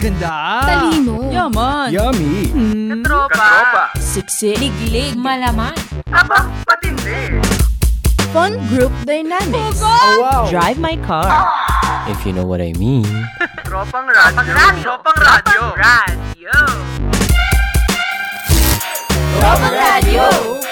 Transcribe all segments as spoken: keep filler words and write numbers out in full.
Ganda. Talino. Yaman. Yummy. Mm. Katropa. Siksi. Liglig. Malaman. Aba, patindi. Fun group dynamics. Oh, wow. Drive my car. If you know what I mean. Tropang radyo. Tropang radyo. Radyo. Tropang radyo.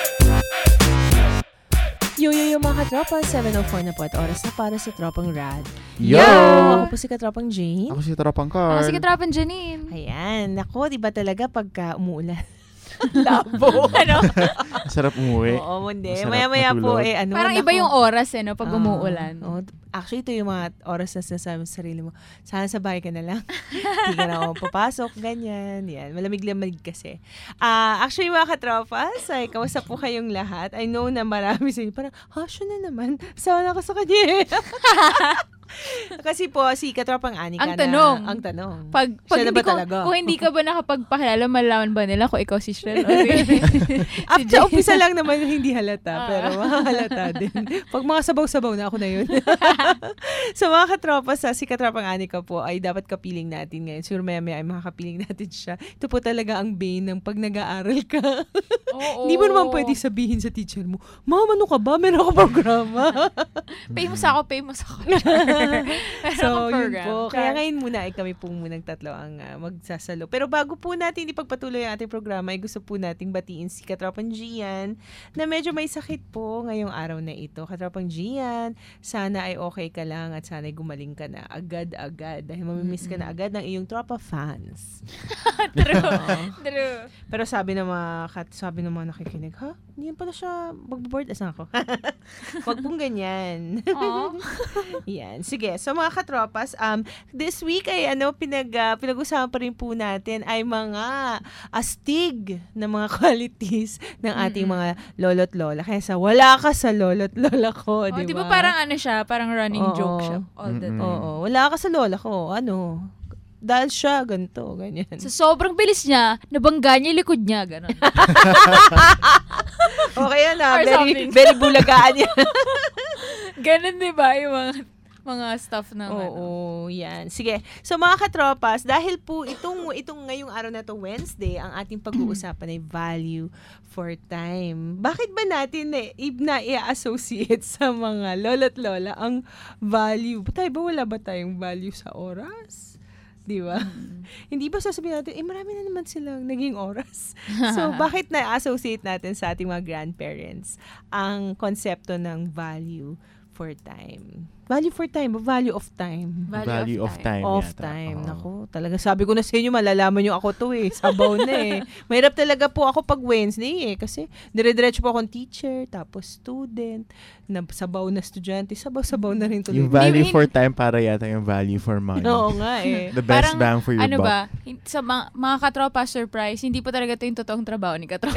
Yo, yo, yo mga katropa, seven oh four na po at oras na para sa Tropang Rad. Yo! Ako po si Katropang Jane. Ako si Tropang Carl. Ako si Katropan Janine. Ayan, nako, di ba talaga pagka umuulan? Labo, ano? Sarap umuwi. Oo, hindi. Masarap Maya-maya po, matulog. eh, ano. Parang nako. iba yung oras eh, no? Pag Ah, umuulan. oo. Actually, ito yung mga oras na sinasabi sa sarili mo. Sana sa bahay ka na lang. Hindi ka na ako papasok, ganyan. Yan, malamig-lamig kasi. Ah, actually, mga katropas, ay, kamusta po kayong lahat? I know na marami sa inyo. Parang, ha, siya na naman. Sawa ka sa kanya. Kasi po, si Katropang Anika Ang na. tanong. Ang tanong. Pag, pag Siya na hindi ba ko, talaga? kung hindi ka ba nakapagpakilala, malaman ba nila kung ikaw si Shrel? O si, Up si sa Jane? umpisa lang naman hindi halata, Ah. pero mahalata din. Pag mga sabaw-sabaw na ako na yun. So mga katropa, sa si Katropang Anika po ay dapat kapiling natin ngayon. Siguro maya-maya ay makakapiling natin siya. Ito po talaga ang bane ng pag nag-aaral ka. Oo. Hindi mo naman pwede sabihin sa teacher mo, Ma'am, ano ka ba? Meron ako programa. Famous ako, famous ako. So, yun program. po. Char. Kaya ngayon muna ay kami po munang tatlo ang uh, magsasalo. Pero bago po natin ipagpatuloy ang ating programa, ay gusto po nating batiin si Katropang Gian na medyo may sakit po ngayong araw na ito. Katropang Gian, sana ay okay ka lang at sana ay gumaling ka na agad-agad dahil mamimiss ka na agad ng iyong tropa fans. True. Oo. True. Pero sabi ng mga kat, sabi ng mga nakikinig, ha? Hindi yan pala siya magbo-board. Asan ako? Wag pong ganyan. Aw. Yan. Sige. So mga katropas, um, this week ay ano, pinag, uh, pinag-usapan pa rin po natin ay mga astig na mga qualities ng ating Mm-mm. mga lolo't lola. Kaya sa wala ka sa lolo't lola ko, Oh, di di ba ba? parang ano siya, parang running Oo. joke siya all the Mm-mm. time. Oo. Wala ka sa lola ko. Ano? Dahil siya, ganito, ganyan. So, sobrang bilis niya, nabangga niya yung likod niya, gano'n. Okay yan Or na. Very, something. very bulagaan yan. Ganun, di ba, yung mga, mga stuff na, ano. Oo, yan. Sige. So mga katropas, dahil po itong itong ngayong araw na to, Wednesday, ang ating pag-uusapan ay value for time. Bakit ba natin na, na i-associate sa mga lolo't lola ang value? Tayo ba wala ba tayong value sa oras? Di ba? Hindi ba sasabihin natin, eh marami na naman silang naging oras. So, bakit na-associate natin sa ating mga grandparents ang konsepto ng value for time? Value for time, o value of time? Value of time. Off yata. time. Oo. Nako, talaga sabi ko na sa inyo, malalaman nyo ako to eh. Sabaw na eh. Mahirap talaga po ako pag Wednesday eh. Kasi dire-diretso po akong teacher, tapos student, na sabaw na estudyante, sabaw-sabaw na rin tuloy. Yung value Hindi- for time para yata yung value for money. Oo nga eh. The best Parang, bang for your ano buck. ba, hin- sa mga, mga katropa, surprise, hindi pa talaga ito yung totoong trabaho ni katropa.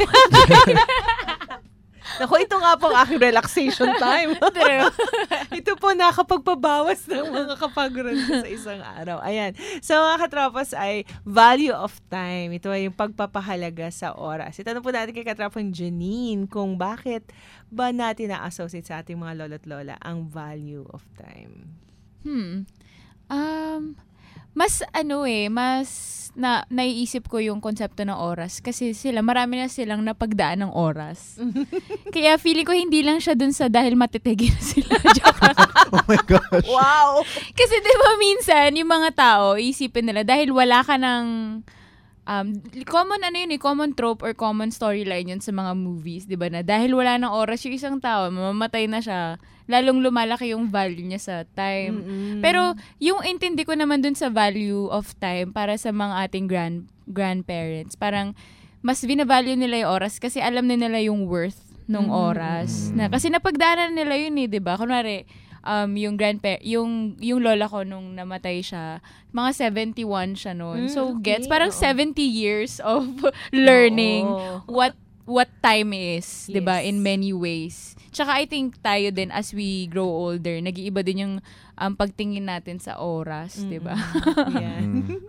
Nako, ito nga po ang aking relaxation time. True. Ito po nakapagpabawas ng mga kapagod sa isang araw. Ayan. So mga katropas ay value of time. Ito ay yung pagpapahalaga sa oras. Itanong po natin kay Katropang Janine kung bakit ba natin na-associate sa ating mga lolo't lola ang value of time. Hmm. Um, mas ano eh, mas na naiisip ko yung konsepto ng oras kasi sila, marami na silang napagdaan ng oras. Kaya feeling ko hindi lang siya dun sa dahil matitigil na sila. Joke lang. Oh my gosh. Wow! Kasi di ba minsan, yung mga tao, isipin nila, dahil wala ka ng, um, common ano yun eh, common trope or common storyline yun sa mga movies, di ba na, dahil wala ng oras yung isang tao, mamamatay na siya, lalong lumalaki yung value niya sa time. Mm-mm. Pero, yung intindi ko naman dun sa value of time para sa mga ating grand grandparents, parang, mas binavalue nila yung oras kasi alam na nila yung worth nung Mm-mm. oras. Na, kasi napagdaanan nila yun eh, di ba? Kunwari, um, yung grandpa yung, yung lola ko nung namatay siya, mga seventy-one siya noon. Mm, So, okay. gets, parang Oo. seventy years of learning Oo. what what time is, 'di ba, Yes. in many ways. Tsaka I think tayo din as we grow older, nag-iiba din yung um, pagtingin natin sa oras, 'di ba? Yan. Mm.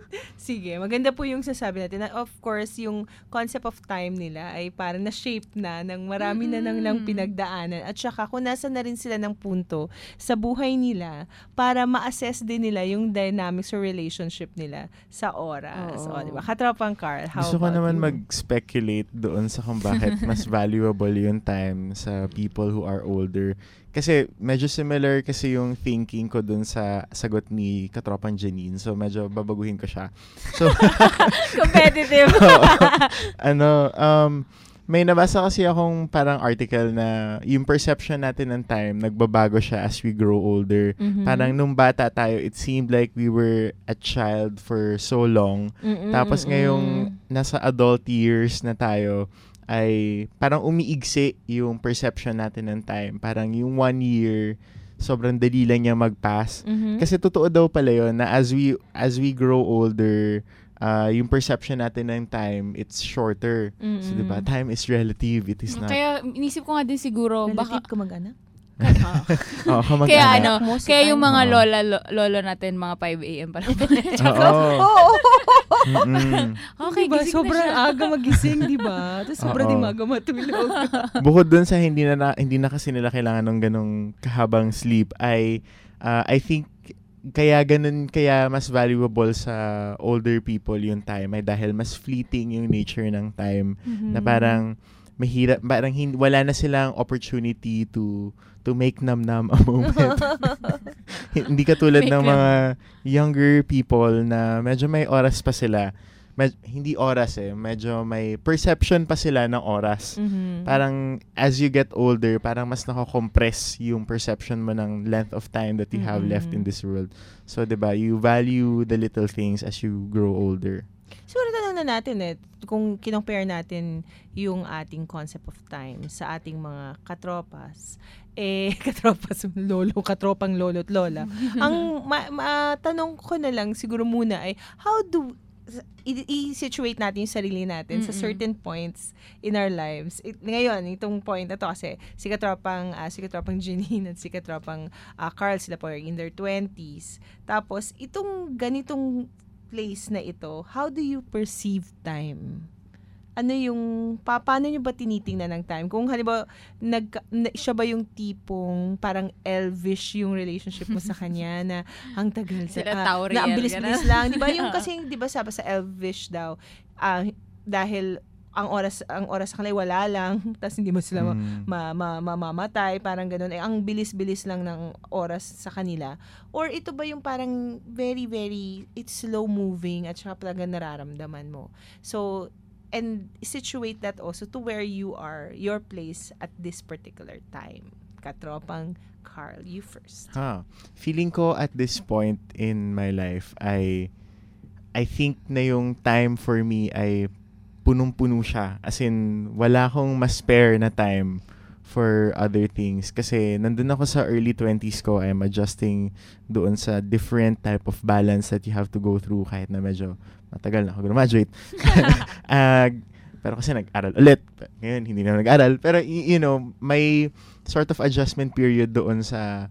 Sige, maganda po yung sasabi natin na of course, yung concept of time nila ay parang na-shape na ng marami na nang, nang pinagdaanan at saka kung nasa na rin sila ng punto sa buhay nila para ma-assess din nila yung dynamics or relationship nila sa oras. Oo. O, diba? Katropang Carl, how Gusto ko about naman you? mag-speculate doon sa kung bakit mas valuable yung time sa people who are older. Kasi medyo similar kasi yung thinking ko doon sa sagot ni Katropang Janine. So medyo babaguhin ko siya. So Competitive. Oo. ano, um, may nabasa kasi akong parang article na yung perception natin ng time, nagbabago siya as we grow older. Mhm. Parang nung bata tayo, it seemed like we were a child for so long. Mm-mm, Tapos mm-mm. ngayong nasa adult years na tayo, ay parang umiigsi yung perception natin ng time. Parang yung one year, sobrang dali lang niya mag-pass. Mhm. Kasi totoo daw pala yun na as we as we grow older, uh, yung perception natin ng time, it's shorter. So, Mm-mm. diba? Time is relative. It is not... Kaya inisip ko nga din siguro, baka, Relative ka mag-anak? oh, kamag-anak. kaya ano, Mo sa kaya yung time. mga Oo. lola, lo- lolo natin, mga five a.m. pa lang. Oo. Oo. Mm-mm. Okay, Diba? gising Sobrang na siya. aga magising, di ba? Tapos sobrang Oo. din maga matulog. Bukod dun sa hindi na, na hindi na kasi nila kailangan ng ganong kahabang sleep, ay uh, I think kaya ganun, kaya mas valuable sa older people yung time ay dahil mas fleeting yung nature ng time. Na parang mahirap, parang hin- wala na silang opportunity to to make nam-nam a moment. Hindi katulad Make ng nam. mga younger people na medyo may oras pa sila. Med- hindi oras eh, medyo may perception pa sila ng oras. Mhm. Parang as you get older, parang mas nako-compress yung perception mo ng length of time that you have Mm-mm. left in this world. So, 'di ba, you value the little things as you grow older. Siguro tanong na natin eh, kung kinompare natin yung ating concept of time sa ating mga katropas, eh, katropas, lolo, katropang lolo at lola. Ang ma- ma- tanong ko na lang siguro muna ay, how do, i- i-situate natin yung sarili natin sa Mm-mm. certain points in our lives. It, ngayon, itong point na to kasi si katropang, ah, si katropang Janine at si katropang ah, Carl, sila po are in their twenties. Tapos, itong ganitong place na ito, how do you perceive time? Ano yung, pa, paano nyo ba tinitingnan ng time? Kung halimbawa, nag, na, siya ba yung tipong parang elvish yung relationship mo sa kanya na ang tagal sa, Sila ah, Tauriel, na ang bilis-bilis ganun. lang. Di ba? Yung kasi, di ba sabi sa elvish daw, ah, dahil ang oras ang oras sa kanila wala lang, tapos hindi mo sila ma- Mm. ma- ma- mamamatay, parang ganun. Eh, ang bilis-bilis lang ng oras sa kanila. Or ito ba yung parang very, very, it's slow moving at saka talaga nararamdaman mo. So, and situate that also to where you are, your place at this particular time. Katropang Carl, you first. Ha. Feeling ko at this point in my life ay I think na yung time for me ay punong-puno siya. As in, wala akong mas spare na time for other things. Kasi nandun ako sa early twenties ko, I'm adjusting doon sa different type of balance that you have to go through kahit na medyo matagal na ako graduate. uh, pero kasi nag-aral ulit. Ngayon, hindi na nag-aral. Pero, y- you know, may sort of adjustment period doon sa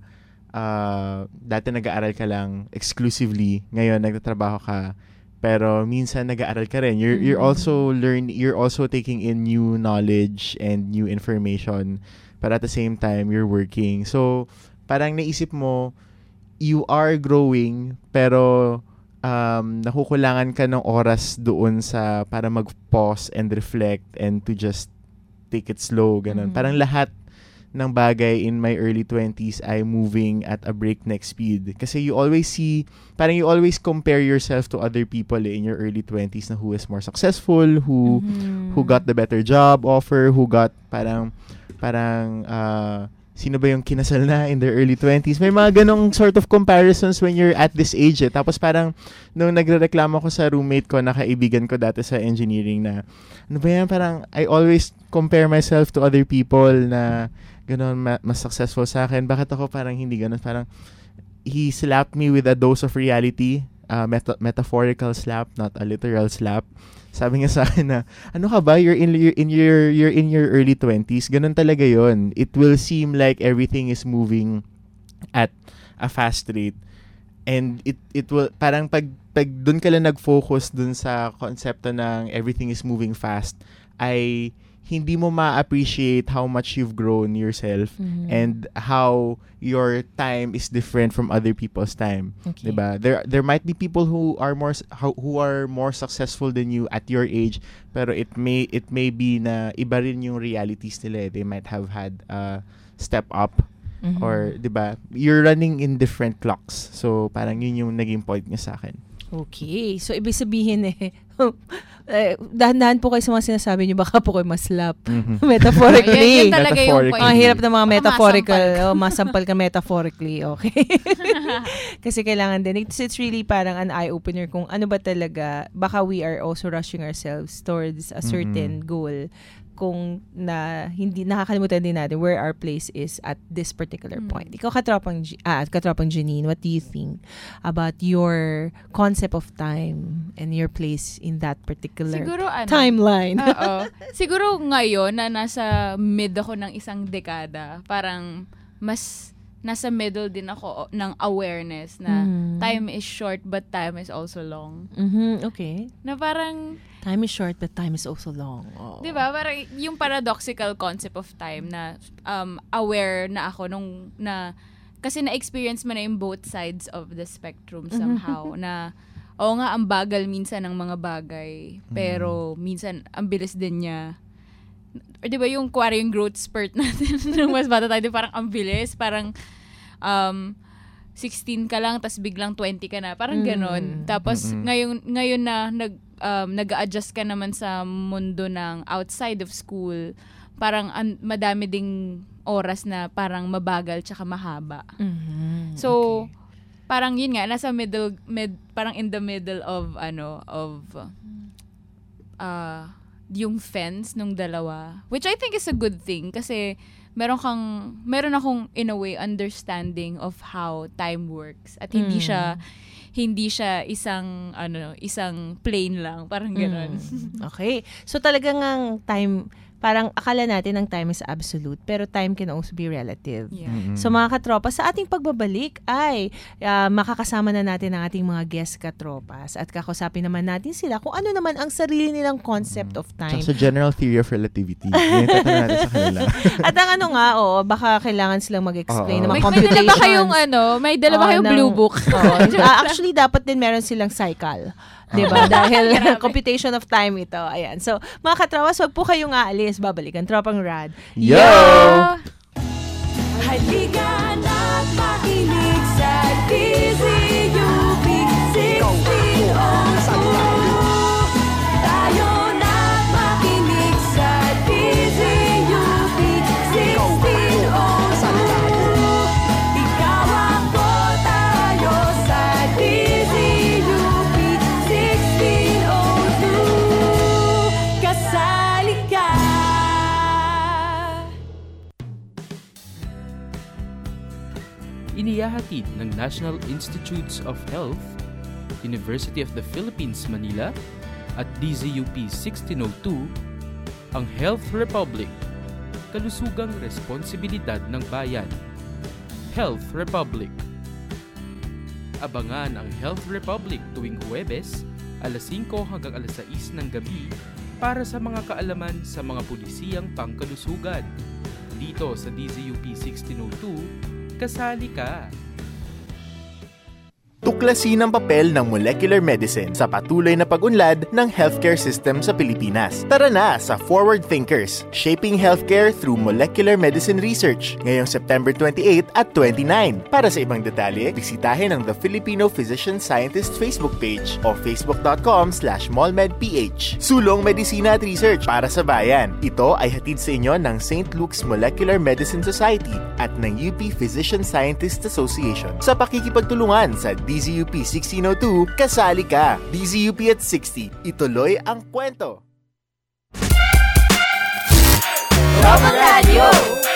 uh, dati nag-aaral ka lang exclusively. Ngayon, nagtatrabaho ka. Pero minsan nag-aaral ka rin. You're you're also learn you're also taking in new knowledge and new information. But at the same time, you're working. So, parang naisip mo, you are growing, pero um, nakukulangan ka ng oras doon sa para mag-pause and reflect and to just take it slow. Ganun. Mhm. Parang lahat ng bagay in my early twenties ay moving at a breakneck speed. Kasi you always see, parang you always compare yourself to other people eh, in your early twenties na who is more successful, who who got the better job offer, who got parang, parang, uh, sino ba yung kinasal na in their early twenties? May mga ganong sort of comparisons when you're at this age eh. Tapos parang, nung nagrereklamo ko sa roommate ko na kaibigan ko dati sa engineering na, ano ba yan, parang, I always compare myself to other people na, ganon, ma- mas successful sa akin. Bakit ako parang hindi ganon? Parang, he slapped me with a dose of reality. Uh, meta- metaphorical slap, not a literal slap. Sabi niya sa akin na, ano ka ba? You're in, you're in your, you're in your early twenties. Ganon talaga yon. It will seem like everything is moving at a fast rate. And it, it will, parang pag pag dun ka lang nag-focus dun sa konsepto ng everything is moving fast, ay hindi mo ma-appreciate how much you've grown yourself Mhm. and how your time is different from other people's time. Okay. Diba? There there might be people who are more s- how- who are more successful than you at your age, pero it may it may be na iba rin yung realities nila. eh. They might have had a step up Mhm. or 'di ba? You're running in different clocks. So parang yun yung naging point niya sa akin. Okay. So, ibig sabihin eh, eh, dahan-dahan po kayo sa mga sinasabi niyo, baka po kayo maslap. Mhm. Metaphorically. Yan, yan talaga yung Metaphorically. point. Ang hirap ng mga Baka metaphorical. masampal. Oh, masampal ka metaphorically. Okay. Kasi kailangan din. It's, it's really parang an eye-opener kung ano ba talaga, baka we are also rushing ourselves towards a certain Mhm. goal kung na hindi nakakalimutan din natin where our place is at this particular Mm. point. Ikaw katropang G- ah, katropang Janine, what do you think about your concept of time and your place in that particular Siguro ano, timeline? Oo. Siguro ngayon na nasa mid ako ng isang dekada, parang mas nasa middle din ako o- ng awareness na Mm. time is short but time is also long. Mhm, okay. Na parang, Time is short but time is also long. Oh. 'di ba? Parang yung paradoxical concept of time na um aware na ako nung na kasi na-experience mo na yung both sides of the spectrum somehow na oo nga ang bagal minsan ng mga bagay pero minsan ang bilis din niya. Or 'di ba yung kuwari yung growth spurt natin nung mas bata tayo, di parang ang bilis, parang um sixteen ka lang tas biglang twenty ka na, parang Mm. ganon. Tapos Mm-mm. ngayon ngayon na nag um, nag-a-adjust ka naman sa mundo ng outside of school, parang an- madami ding oras na parang mabagal tsaka mahaba. Mhm, So, okay. parang yun nga, nasa middle, mid, parang in the middle of, ano, of, uh, yung fence nung dalawa. Which I think is a good thing kasi meron kang, meron akong, in a way, understanding of how time works. At hindi Mm. siya, hindi siya isang, ano, isang plane lang. Parang gano'n. Mm. Okay. So talagang ang time, parang akala natin ang time is absolute, pero time can also be relative. Yeah. Mhm. So mga katropa, sa ating pagbabalik ay ah, makakasama na natin ang ating mga guest katropas at kakusapin naman natin sila kung ano naman ang sarili nilang concept of time. Tsaka sa general theory of relativity. Yan yung tatanong natin sa kanila. At ang ano nga, oo, baka kailangan silang mag-explain Oo. ng mga May, may computations. dala ba kayong, ano, may dala ba Oo, kayong ng- blue book? Oo. Ah, actually, dapat din meron silang cycle. Diba? Dahil Grabe. computation of time ito. Ayan. So, mga katrawas, wag po kayong aalis. Babalikan. Tropang Rad. Yo! Halika na't makinig sa D Z U P sixteen oh two. Tayo na't makinig sa D Z U P sixteen oh two. Ikaw ako, tayo sa D Z U P sixteen oh two. Kasali ka. Inihahatid ng National Institutes of Health, University of the Philippines, Manila, at D Z U P sixteen oh two, ang Health Republic, kalusugang responsibilidad ng bayan. Health Republic. Abangan ang Health Republic tuwing Huwebes, alas singko hanggang alas sais ng gabi para sa mga kaalaman sa mga pulisiyang pangkalusugan. Dito sa D Z U P sixteen oh two, kasali ka! Tuklasin ang papel ng molecular medicine sa patuloy na pag-unlad ng healthcare system sa Pilipinas. Tara na sa Forward Thinkers, Shaping Healthcare Through Molecular Medicine Research ngayong September twenty-eight at twenty-nine. Para sa ibang detalye, bisitahin ang The Filipino Physician Scientist Facebook page o facebook.com slash molmedph. Sulong Medisina at Research para sa bayan. Ito ay hatid sa inyo ng Saint Luke's Molecular Medicine Society at ng U P Physician Scientists Association. Sa pakikipagtulungan sa D Z U P sixteen oh two, kasali ka! D Z U P at sixty, ituloy ang kwento! Tropang Radio!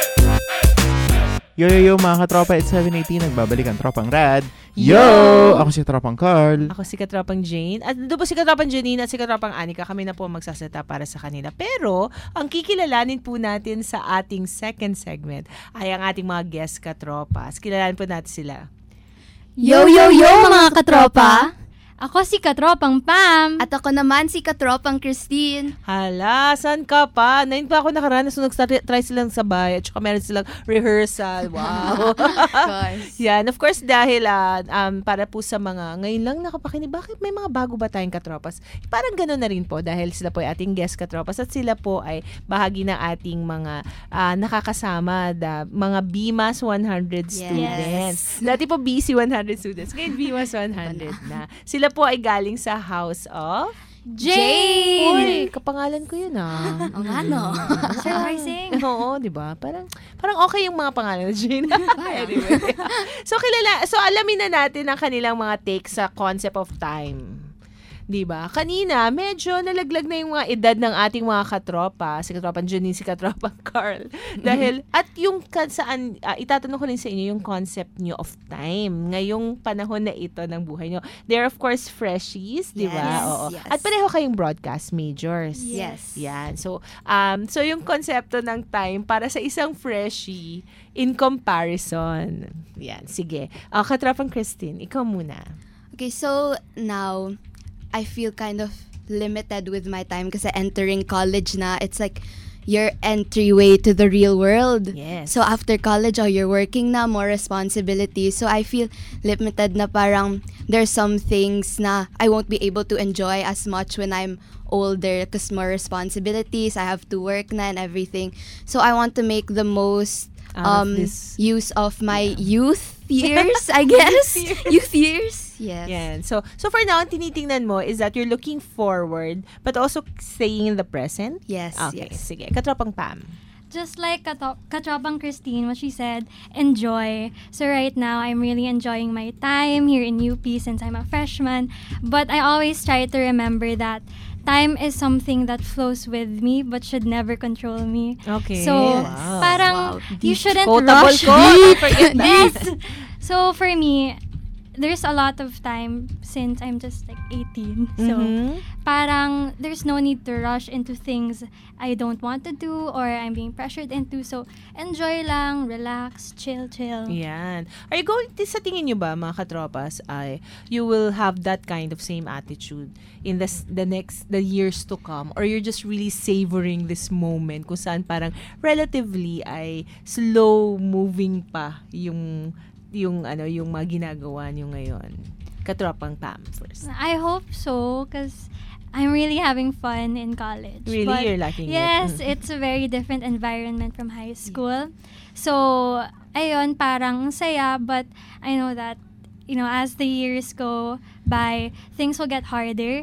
Yo, yo, yo, mga katropa, it's seven eighteen, nagbabalik ang Tropang Rad. Yo! Yo! Ako si Tropang Carl. Ako si Katropang Jane. At doon po si Katropang Janine at si Katropang Anika. Kami na po magsasata para sa kanila. Pero, ang kikilalanin po natin sa ating second segment ay ang ating mga guest katropas. Kilalanin po natin sila. Yo, yo, yo mga katropa! Ako si Katropang Pam. At ako naman si Katropang Christine. Hala, saan ka pa? Nain pa ako nakaranas nung nag-try silang sabay at saka meron silang rehearsal. Wow. Of course. Yan, of course, dahil ah, um, para po sa mga, ngayon lang nakapakinig, bakit may mga bago ba tayong katropas? Parang gano'n na rin po dahil sila po ay ating guest katropas at sila po ay bahagi ng ating mga ah, nakakasama, da, mga B M A S one hundred Yes. students. Dati po B C one hundred students, ngayon B M A S one hundred na. Sila po ay galing sa House of Jane! Uy, kapangalan ko yun ah. O nga, no? Surprising. Oo, 'di ba? Parang parang okay yung mga pangalan ni Jane. Anyway. So kilala, so alamin na natin ang kanilang mga take sa concept of time. 'Di ba? Kanina, medyo nalaglag na yung mga edad ng ating mga katropa, si Katropang Janine, si Katropang Carl. Dahil at yung ka- saan ah, itatanong ko rin sa inyo yung concept nyo of time ngayong panahon na ito ng buhay nyo. They're of course freshies, 'di ba? Yes, Oo. yes. At pareho kayong broadcast majors. Yes. Yan. So, um, so yung konsepto ng time para sa isang freshie in comparison. Yan. Sige. Uh, Katropang Christine, ikaw muna. Okay, so now, I feel kind of limited with my time kasi entering college na, it's like your entryway to the real world. Yes. So after college, oh, you're working na, more responsibilities. So I feel limited na parang there's some things na I won't be able to enjoy as much when I'm older because more responsibilities, I have to work na and everything. So I want to make the most Out of um this- use of my youth years, I guess. Youth years. Yes. Yan. So, so for now, ang tinitingnan mo is that you're looking forward but also staying in the present? Yes, Okay. yes. Sige. Katropang Pam. Just like Kato- Katropang Christine, what she said, enjoy. So right now, I'm really enjoying my time here in U P since I'm a freshman. But I always try to remember that time is something that flows with me but should never control me. Okay. So, Wow. parang Wow. you shouldn't Quotable rush. quote. Don't forget that. Yes. So for me, there's a lot of time since I'm just like eighteen. So Mhm. parang there's no need to rush into things I don't want to do or I'm being pressured into. So enjoy lang, relax, chill, chill. Yan. Are you going to, sa tingin nyo ba, mga katropas, ay you will have that kind of same attitude in the, s- the next, the years to come? Or you're just really savoring this moment kung saan parang relatively ay slow moving pa yung yung ano yung mga ginagawa nyo ngayon? Katropang Pam first. I hope so because I'm really having fun in college. Really? But You're liking it? yes, Mm. it's a very different environment from high school. So, ayun, parang saya, but I know that, you know, as the years go by, things will get harder.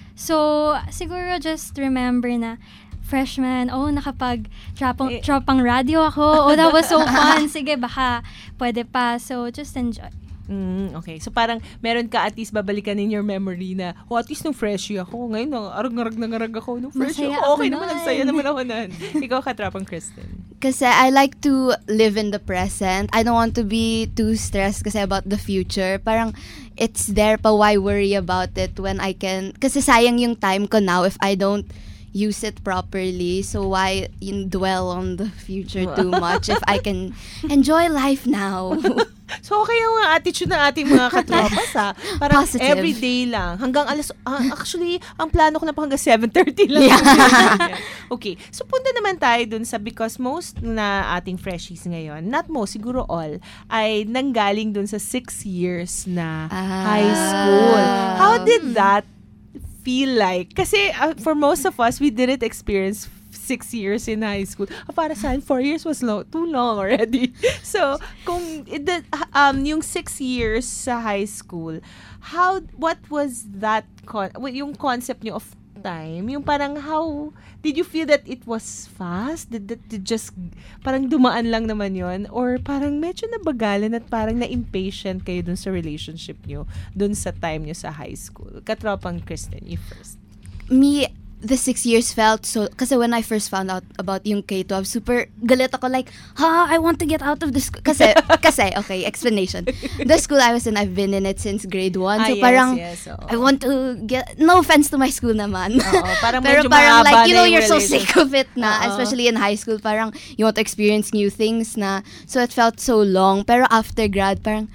So, siguro just remember na, freshman, oh, nakapag tropang, Eh. tropang radio ako. Oh, that was so fun. Sige, baka pwede pa. So, just enjoy. Mm, okay. So parang meron ka at least babalikan in your memory na, oh, at least nung freshie ako. Ngayon, nang arag-arag na ngarag ako. Nung freshie Masaya ako, okay ako naman. nun. Ang saya naman ako nun. Ikaw, Katropang Kristen. Kasi I like to live in the present. I don't want to be too stressed kasi about the future. Parang it's there pa, why worry about it when I can... Kasi sayang yung time ko now if I don't use it properly. So why you dwell on the future too much if I can enjoy life now? So okay yung mga attitude ng ating mga katropas ha. Parang Positive. everyday lang. Hanggang alas, ah, actually, ang plano ko na pa hanggang seven thirty lang. Yeah. Okay. So punta naman tayo dun sa, because most na ating freshies ngayon, not most, siguro all, ay nanggaling dun sa six years na Ah. high school. How did that feel like? Kasi uh, for most of us, we didn't experience six years in high school. Ah, para sa akin, four years was long, too long already. So, kung it, the, um yung six years sa high school, how what was that con- wa- yung concept niyo of time? Yung parang how did you feel that it was fast? Did that did just parang dumaan lang naman yon, or parang medyo nabagalan at parang na-impatient kayo dun sa relationship niyo dun sa time niyo sa high school? Katropang Kristen, you first. Me, the six years felt so, kasi when I first found out about yung K twelve, super galit ako, like, ha, I want to get out of the school. Kasi, kasi, okay, explanation. The school I was in, I've been in it since grade one. Ah, So yes, parang, yes, oo. I want to get, no offense to my school naman. Oo, parang Pero medyo parang mahaba like, you na know, yung you're so relationship. sick of it na, Oo. especially in high school, parang you want to experience new things na, so it felt so long. Pero after grad, parang,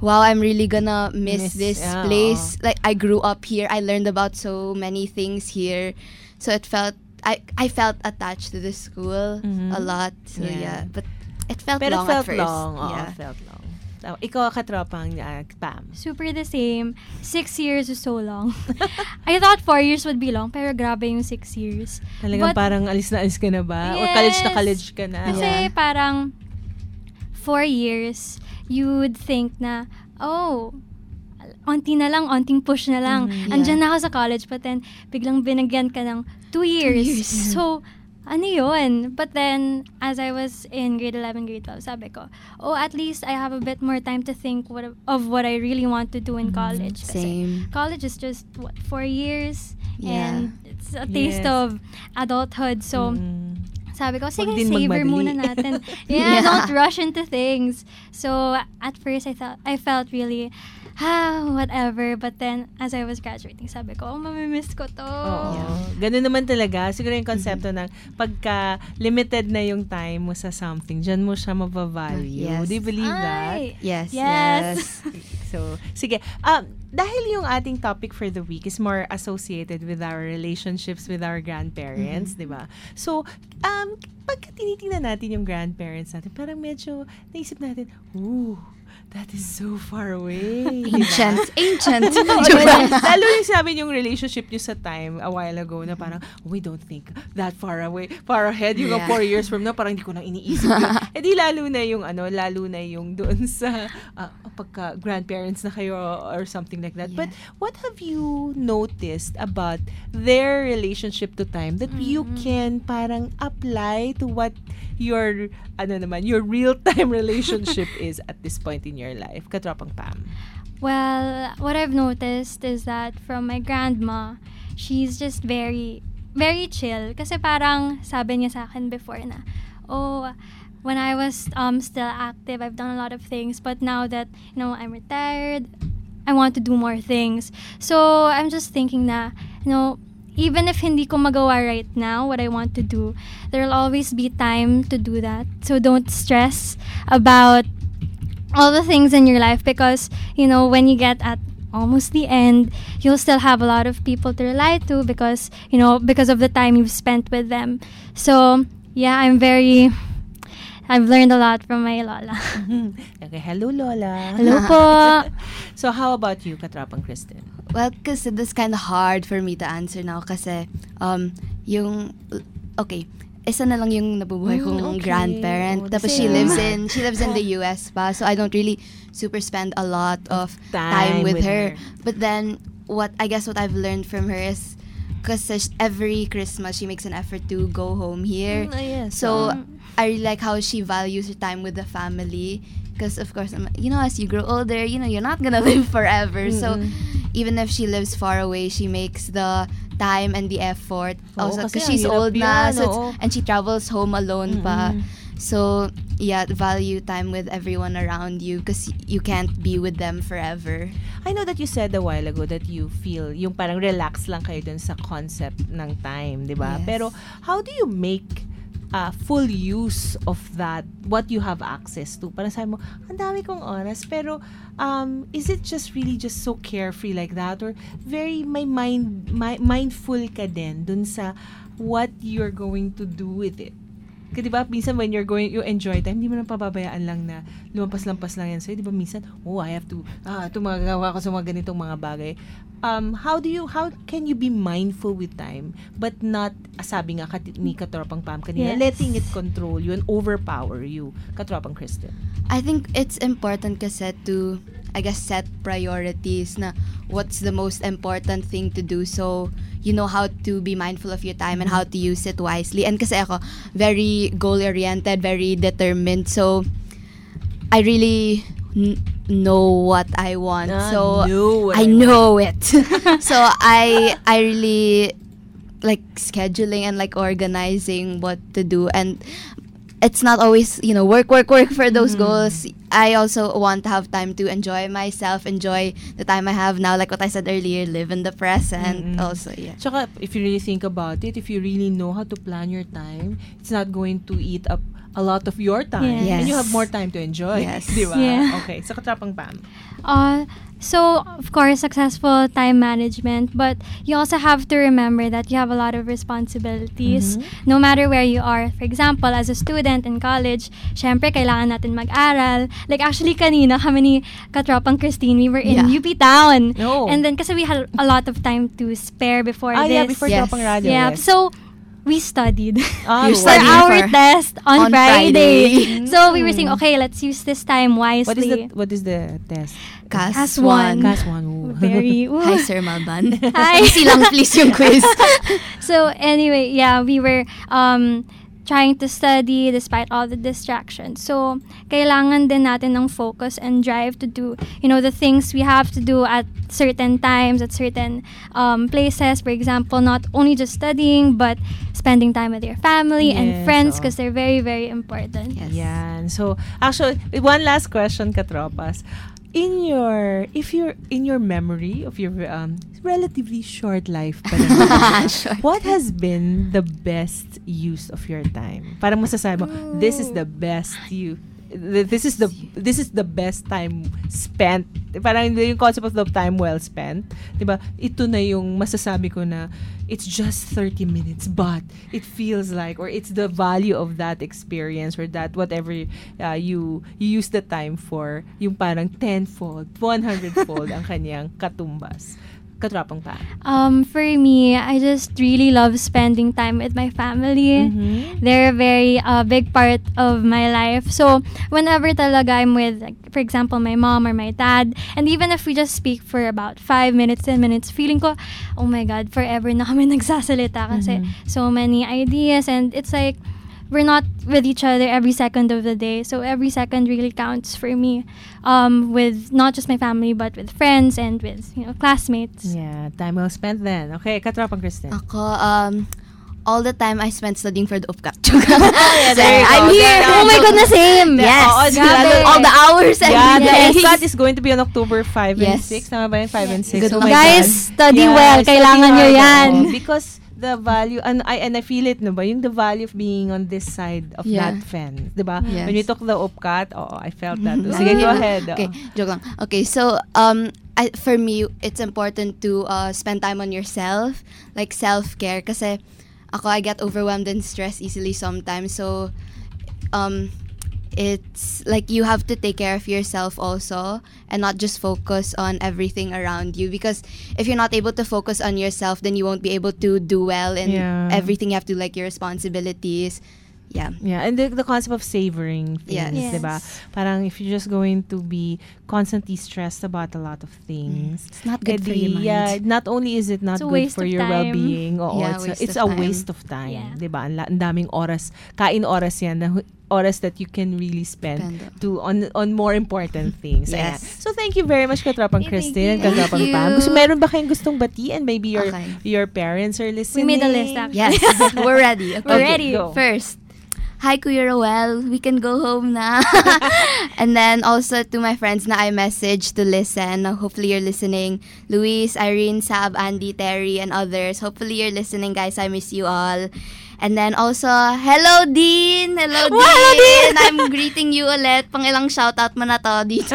wow, I'm really gonna miss, Miss- this yeah, place. Like, I grew up here. I learned about so many things here. So it felt, I I felt attached to the school Mhm. a lot. So Yeah. yeah, but it felt Pero long felt at first. long. Oo, Yeah. felt long. Oh, ikaw, katropang uh, Pam. Super the same. Six years is so long. I thought four years would be long, pero grabe yung six years. Talagang But- parang alis na alis ka na ba? Or college na Yes. college ka na? Kasi parang four years, you would think na, oh, onti na lang, onting push na lang. Mhm, Andyan yeah. na ako sa college, but then biglang binagyan ka ng two years. years. So, ano yun? But then, as I was in grade eleven, grade twelve, sabi ko, oh, at least I have a bit more time to think what, of what I really want to do in college. Kasi Same. college is just, what, four years? Yeah. And it's a taste Yes. of adulthood. So, Mm. sabi ko, sige, Huwag din savor magmadali. muna natin. Yeah, Yeah. don't rush into things. So, at first, I thought, I felt really, ah, whatever. But then, as I was graduating, sabi ko, oh, mamimiss ko to. Oo. Ganun naman talaga. Siguro yung konsepto ng pagka limited na yung time mo sa something, dyan mo siya mabavalue. Yes. Do you believe that? Ay, Yes. Yes. So, sige. Um, dahil yung ating topic for the week is more associated with our relationships with our grandparents, di ba? So, um, pagka tinitingnan natin yung grandparents natin, parang medyo naisip natin, ooh, that is so far away. di ba? Ancient. Ancient. Oo, diba? Lalo yung sabi yung relationship nyo sa time a while ago na parang, we don't think that far away, far ahead. Yung Yeah. four years from now, parang hindi ko na iniisip yun. Eh di lalo na yung ano, lalo na yung doon sa uh, pagka grandparents na kayo or something like that. Yeah. But what have you noticed about their relationship to time that you can parang apply to what your, ano naman, your real-time relationship is at this point in your life? Katropang Pam. Well, what I've noticed is that from my grandma, she's just very, very chill. Kasi parang sabi niya sa akin before na, oh, when I was um still active, I've done a lot of things. But now that, you know, I'm retired, I want to do more things. So, I'm just thinking na, you know, even if hindi ko magawa right now what I want to do, there'll always be time to do that. So, don't stress about all the things in your life because, you know, when you get at almost the end, you'll still have a lot of people to rely to because, you know, because of the time you've spent with them. So, yeah, I'm very, I've learned a lot from my lola. Okay, hello Lola. Hello po. So how about you, Katropang Kristen? Well, kasi this kind of hard for me to answer now kasi um yung okay, isa na lang yung nabubuhay Mm, kong okay. grandparent. Oh, Tapos the she same. lives in she lives in the U S pa, so I don't really super spend a lot of time, with, her. But then what I guess what I've learned from her is because every Christmas she makes an effort to go home here. Mm, ah, yes. So Mm. I really like how she values her time with the family. Because of course, I'm- you know, as you grow older, you know, you're not gonna live forever. So even if she lives far away, she makes the time and the effort. Oo, Also, kasi because ang she's hirap old na, yan, so it's- oo. and she travels home alone pa. Mm-mm. So yeah, value time with everyone around you because you can't be with them forever. I know that you said a while ago that you feel yung parang relax lang kayo dun sa concept ng time, di ba? Yes. Pero how do you make uh, full use of that, what you have access to? Parang sabi mo, ang dami kong oras, pero um, is it just really just so carefree like that? Or very may mind, mi- mindful ka din dun sa what you're going to do with it? Kasi diba, minsan when you're going, you enjoy time, hindi mo na pababayaan lang na lumampas-lampas lang yan sa'yo. Diba, minsan, oh, I have to, ah, ito magagawa ko sa mga ganitong mga bagay. Um, how do you, how can you be mindful with time, but not, ah, sabi nga kat- ni Katropang Pam kanina, Yes. letting it control you and overpower you? Katropang Kristen. I think it's important kasi to, I guess, set priorities na what's the most important thing to do so you know how to be mindful of your time and how to use it wisely. And kasi ako, very goal-oriented, very determined. So, I really n- know what I want. Ah, so, know what I I know it. So, I I really like scheduling and like organizing what to do. And it's not always, you know, work, work, work for those Mm. goals. I also want to have time to enjoy myself, enjoy the time I have now. Like what I said earlier, live in the present. Mm-mm. Also, yeah. Tsaka, if you really think about it, if you really know how to plan your time, it's not going to eat up a lot of your time. Yes. And you Yes. have more time to enjoy. Yes. Di ba? Yeah. Okay. So, Katropang Pam. Uh, so, of course, successful time management, but you also have to remember that you have a lot of responsibilities no matter where you are. For example, as a student in college, syempre, kailangan natin mag-aral. Like, actually, kanina kami ni Katropang Christine, we were in Yeah. U P Town. No. And then, kasi we had a lot of time to spare before Ah, this. yeah, before Yes. Tropang Radio. Yeah, yes. so we studied Ah, You for studied our for- test on, on Friday. Friday. So we were saying, okay, let's use this time wisely. What is the what is the test? Cas Cas one. one. Class one. Ooh. Very. ooh. Hi, Sir Malban. Hi. Easy lang please yung quiz. So anyway, yeah, we were um trying to study despite all the distractions. So, kailangan din natin ng focus and drive to do, you know, the things we have to do at certain times, at certain um, places. For example, not only just studying, but spending time with your family and Yes, friends oo. because they're very, very important. Yes. Yan. So, actually, one last question, Katropas. In your, if you're, in your memory of your um, relatively short life, pa rin, Short. what has been the best use of your time? Parang masasabi mo, this is the best you, th- this is the, this is the best time spent. Parang yung concept of the time well spent. Diba? Ito na yung masasabi ko na, it's just thirty minutes, but it feels like, or it's the value of that experience or that whatever uh, you you use the time for, yung parang tenfold, one hundredfold ang kanyang katumbas. Katropang pa. Um, for me, I just really love spending time with my family. Mhm. They're a very uh, big part of my life. So, whenever talaga I'm with, like, for example, my mom or my dad, and even if we just speak for about five minutes, ten minutes, feeling ko, oh my God, forever na kami nagsasalita kasi so many ideas, and it's like, we're not with each other every second of the day. So every second really counts for me. Um, with not just my family, but with friends and with, you know, classmates. Yeah, time well spent then. Okay, Katropang Kristen. Ako, um, all the time I spent studying for the U P C A. yeah, there you I'm go. here. There- Oh my goodness, same! Yeah, Yes. oo, Grabe. grabe. All the hours and Yeah, the days. U P C A T is going to be on October five and Yes. six. Tama ba yun? five and six. Good Oh luck. my Guys, God. study well. study Kailangan nyo hard, yan. oo. Because the value, and I and I feel it, no ba? Yung the value of being on this side of Yeah. that fence, di ba? Yes. When we took the U P C A T, oh, I felt that. Sige, go ahead. oo. Okay, joke lang. Okay, so um, I, for me, it's important to uh, spend time on yourself, like self-care. Kasi ako, I get overwhelmed and stressed easily sometimes. So, um, it's like you have to take care of yourself also and not just focus on everything around you, because if you're not able to focus on yourself, then you won't be able to do well in Yeah. everything you have to, like your responsibilities. Yeah. Yeah, and the, the concept of savoring things, Yes. di ba? Parang if you're just going to be constantly stressed about a lot of things, It's not good for edi, your mind. yeah, not only is it not It's a good waste for of your time. well-being, oo, Yeah, it's, waste a, it's of a time. waste of time, Yeah. di ba? Ang la- ang daming oras, kain oras yan, na hu- oras that you can really spend Spend. to on on more important things. Ayan. Yes. So thank you very much, Katropang Hey, thank Christine and you. Katropang Thank Pam. you. Gusto, meron ba kayong gustong batiin? Maybe your Okay. your parents are We listening. made a list, actually. Yes, we're ready. Okay. We're ready. Go. First, hi Kuya Roel, we can go home na. And then also to my friends na I messaged to listen. Hopefully you're listening. Luis, Irene, Sab, Andy, Terry, and others. Hopefully you're listening, guys. I miss you all. And then also, hello Dean! Hello Dean! I'm greeting you ulit. Pang ilang shoutout mo na to dito.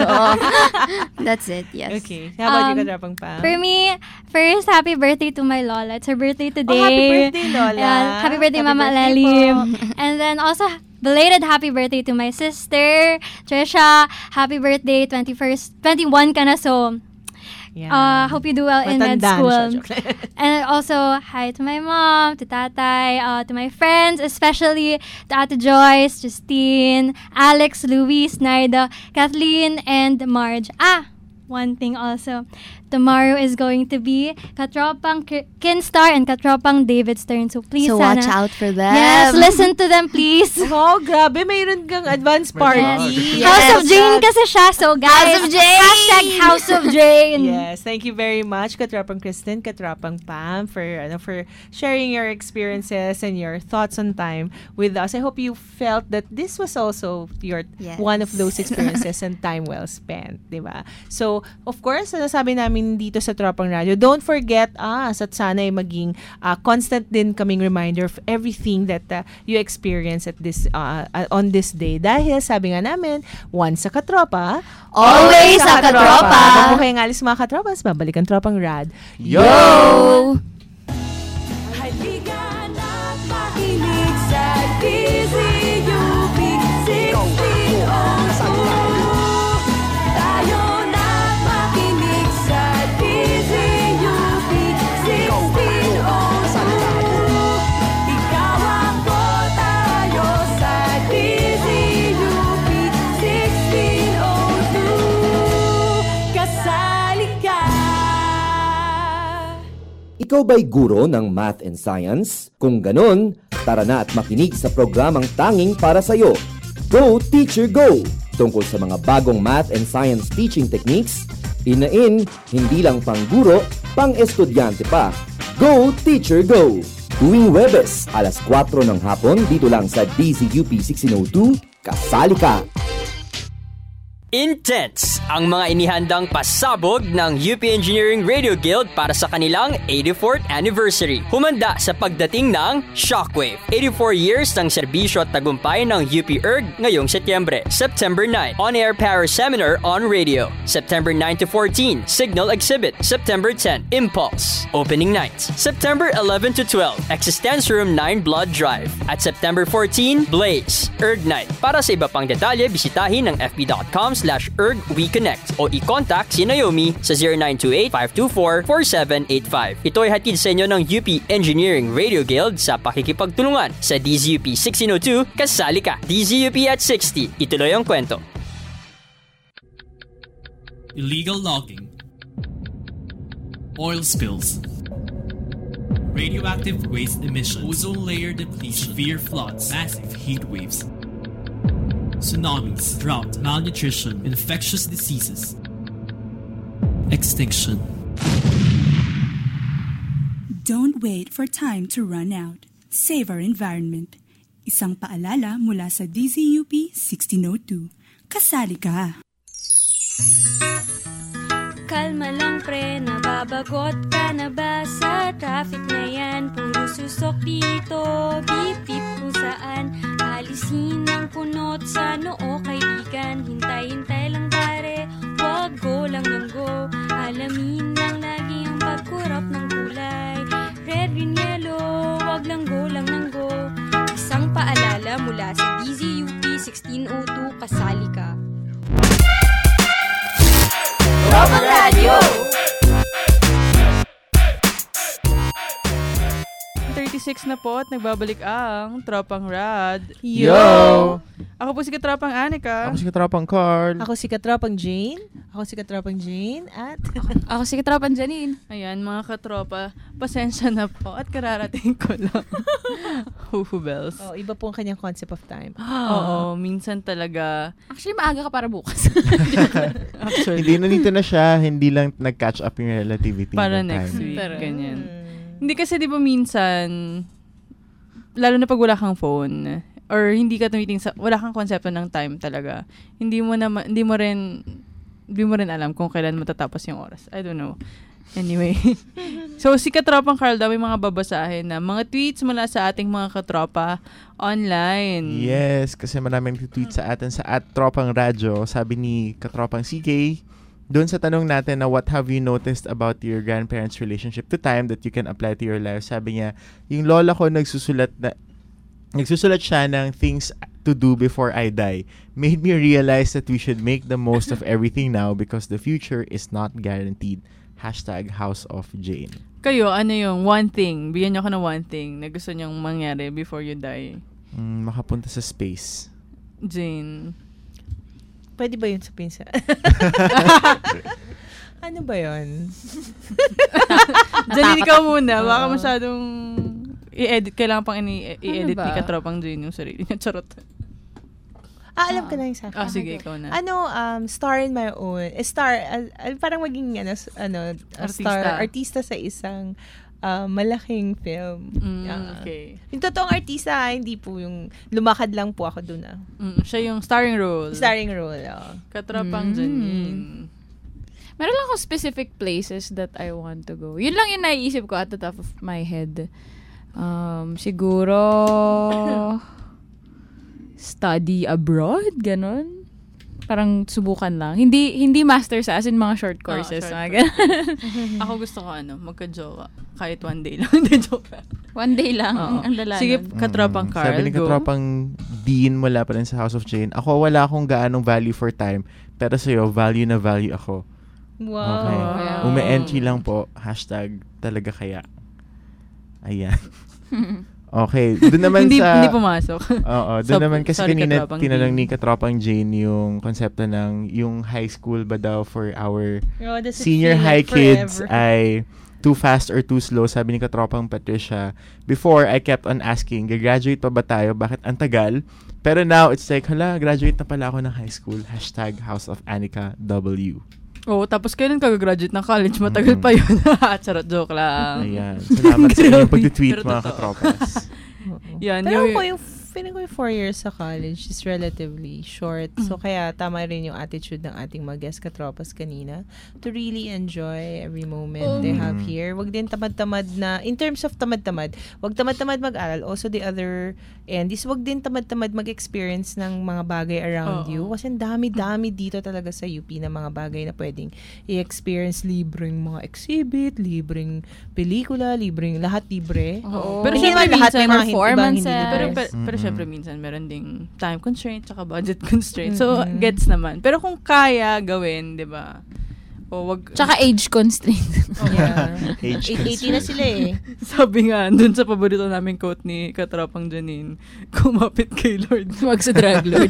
That's it, yes. Okay. How about you, Um, Katropang Pam? For me, first, happy birthday to my Lola. It's her birthday today. Oh, happy birthday, Lola. Yeah, happy birthday, Happy Mama birthday Lely. po. And then also, belated happy birthday to my sister, Trisha. Happy birthday, twenty-first, twenty-one ka na, so Yeah. uh, hope you do well in med Matandaan school. siya, joke lang. And also, hi to my mom, to tatay, uh, to my friends, especially to Ate Joyce, Justine, Alex, Luis, Naida, Kathleen, and Marge. Ah, one thing also. Tomorrow is going to be Katropang Ki- Kinstar and Katropang David Stern. So please, So sana. watch out for them. Yes, listen to them, please. Oh, grabe. Mayroon kang advance party. Yes. Yes. House of Jane kasi siya. So guys, House of Jane! hashtag House of Jane. Yes, thank you very much, Katropang Kristen, Katropang Pam, for ano, for sharing your experiences and your thoughts on time with us. I hope you felt that this was also your Yes. one of those experiences and time well spent, di ba? So, of course, ano sabi namin namin dito sa Tropang Radio. Don't forget us at sana ay maging uh, constant din kaming reminder of everything that uh, you experience at this uh, uh, on this day. Dahil sabi nga namin, once sa katropa, Always sa katropa. Bago kayo ng alis mga katropas, babalik ang Tropang Rad. Yo! Halika na't makinig sa D Z U P sixteen oh two. Tayo na't makinig sa D Z U P sixteen oh two. Ikaw ako, tayo sa D Z U P sixteen oh two. Kasali ka. Ikaw ba'y guro ng math and science? Kung ganon, tara na at makinig sa programang tanging para sa'yo. Go Teacher Go! Tungkol sa mga bagong math and science teaching techniques, in-in, hindi lang pang guro, pang estudyante pa. Go Teacher Go! Tuwing Webes, alas kwatro ng hapon, dito lang sa D Z U P sixteen oh two, kasali ka! Intense ang mga inihandang pasabog ng U P Engineering Radio Guild para sa kanilang eighty-fourth anniversary. Humanda sa pagdating ng Shockwave. eighty-four years ng serbisyo at tagumpay ng U P E R G ngayong Setyembre. September nine, On-Air Power Seminar on Radio. September nine to fourteen, Signal Exhibit. September ten, Impulse. Opening Night. September eleven to twelve, Existentium nine Blood Drive. At September fourteen, Blaze, E R G Night. Para sa iba pang detalye, bisitahin ang f b dot com slash E R G We Connect o i-contact si Naomi sa zero nine two eight, five two four, four seven eight five. Ito ay hatid sa inyo ng U P Engineering Radio Guild sa pakikipagtulungan sa D Z U P sixteen oh two, kasali ka. D Z U P at sixty, ituloy ang kwento. Illegal logging, oil spills, radioactive waste emissions, ozone layer depletion, severe floods, massive heat waves, tsunamis, drought, malnutrition, infectious diseases, extinction. Don't wait for time to run out. Save our environment. Isang paalala mula sa D Z U P sixteen oh two. Kasali ka! Kalma lang pre, nababagot ka na ba sa traffic na yan? Puro susok dito, beep beep kung saan. Alisin ang kunot sa noo kaibigan. Hintay-hintay lang pare, wag go lang ng go. Alamin lang lagi ang pagkurap ng kulay. Red, green, yellow, wag lang go lang ng go. Isang paalala mula sa D Z U P sixteen oh two, kasali ka. Tropang Radio! thirty-six na po at nagbabalik ang Tropang Rad. Yo! Ako po si Katropang Anika. Ako si Katropang Carl. Ako si Katropang Jane. Ako si Katropang Jane. At Ako si Katropang Janine. Ayan, mga katropa, pasensya na po at kararating ko lang. Huhu bells. oh, iba po ang kanyang concept of time. Oo, minsan talaga. Actually, maaga ka para bukas. Actually, Hindi, nandito na siya. Hindi lang nag-catch up yung relativity. para ng next time. week, Pero- ganyan. Hindi kasi di ba minsan, lalo na pag wala kang phone, or hindi ka tumiting sa, wala kang konsepto ng time talaga. Hindi mo na, hindi mo rin, hindi mo rin alam kung kailan matatapos yung oras. I don't know. Anyway. So, si Katropang Carl daw may mga babasahin na mga tweets mula sa ating mga katropa online. Yes, kasi maraming tweet sa atin sa at Tropang Radyo. Sabi ni Katropang C K, doon sa tanong natin na what have you noticed about your grandparents' relationship to time that you can apply to your life, sabi niya, yung lola ko nagsusulat na, nagsusulat siya ng things to do before I die. Made me realize that we should make the most of everything now because the future is not guaranteed. Hashtag House of Jane. Kayo, ano yung one thing, bigyan niyo ako ng one thing na gusto niyong mangyari before you die? Mm, makapunta sa space. Jane. Pwede ba yun sa pinsa? Ano ba yun? Janine, ikaw muna. Baka masyadong i-edit. Kailangan pang i- i-edit Ano ba? ni Katropang Jane yung sarili niya. Charot. Ah, alam ko na yung sa akin. Ah, sige, ikaw na. Ano, um, star in my own. Eh, star, uh, uh, parang maging, ano, s- ano uh, star, Artista. artista sa isang uh, malaking film. Mm, Ah. okay. Yung totoong artista, ah, hindi po yung lumakad lang po ako dun ah. Mm, siya yung starring role. Starring role, oh. Katropang Mm. Janine. Meron lang akong specific places that I want to go. Yun lang yung naiisip ko at the top of my head. Um, siguro study abroad, ganon. Parang subukan lang. Hindi hindi masters as in mga short courses. Oh, short mga ganon. Ako gusto ko ano, magka-jowa. Kahit one day lang. Hindi, joke lang. One day lang. Oo. Ang lala. Sige, katropang Carl, Sabi ni go. katropang Dean mula pa rin sa House of Jane. Ako wala akong gaanong value for time. Pero sa'yo, value na value ako. Wow. Okay. Wow. Ume-entry lang po. Hashtag talaga kaya. Ayan. Okay. Doon naman hindi, sa... Hindi pumasok. Oo. Doon So, naman kasi sorry, kanina katropang tinanong Dean. ni katropang Jane yung konsepto ng yung high school ba daw for our Oh, does it senior feel high like kids forever? ay too fast or too slow. Sabi ni katropang Patricia, before I kept on asking, gagraduate pa ba tayo? Bakit ang tagal? Pero now, it's like, hala, graduate na pala ako ng high school. Hashtag House of Anika W. Oo, tapos kailan ka graduate ng college? Matagal Mm. pa yun. Charot, joke lang. Ayan. Salamat sa inyong pag-tweet, Pero mga totoo. katropas. Yan, Pero yung- ako yung feeling ko yung four years sa college is relatively short. So, kaya tama rin yung attitude ng ating mga guest katropas kanina to really enjoy every moment they have here. Wag din tamad-tamad na, in terms of tamad-tamad, wag tamad-tamad mag-aral. Also, the other end is wag din tamad-tamad mag-experience ng mga bagay around Oo. you. Kasi ang dami-dami dito talaga sa U P na mga bagay na pwedeng i-experience. Libreng mga exhibit, libreng pelikula, libreng lahat libre. Oo. Pero Hindi syempre naman lahat, may minsan, mga hin- ibang hindi performances. libre. Pero, pero, pero Mm-mm. syempre minsan meron ding time constraint tsaka budget constraint. So, Mm-mm. gets naman. Pero kung kaya gawin, di ba? O wag... Tsaka age constraint. Yeah. Age eight eighty na sila eh. Sabi nga, dun sa paborito naming quote ni Katropang Janine, kumapit kay Lord. Wag sa drug lord.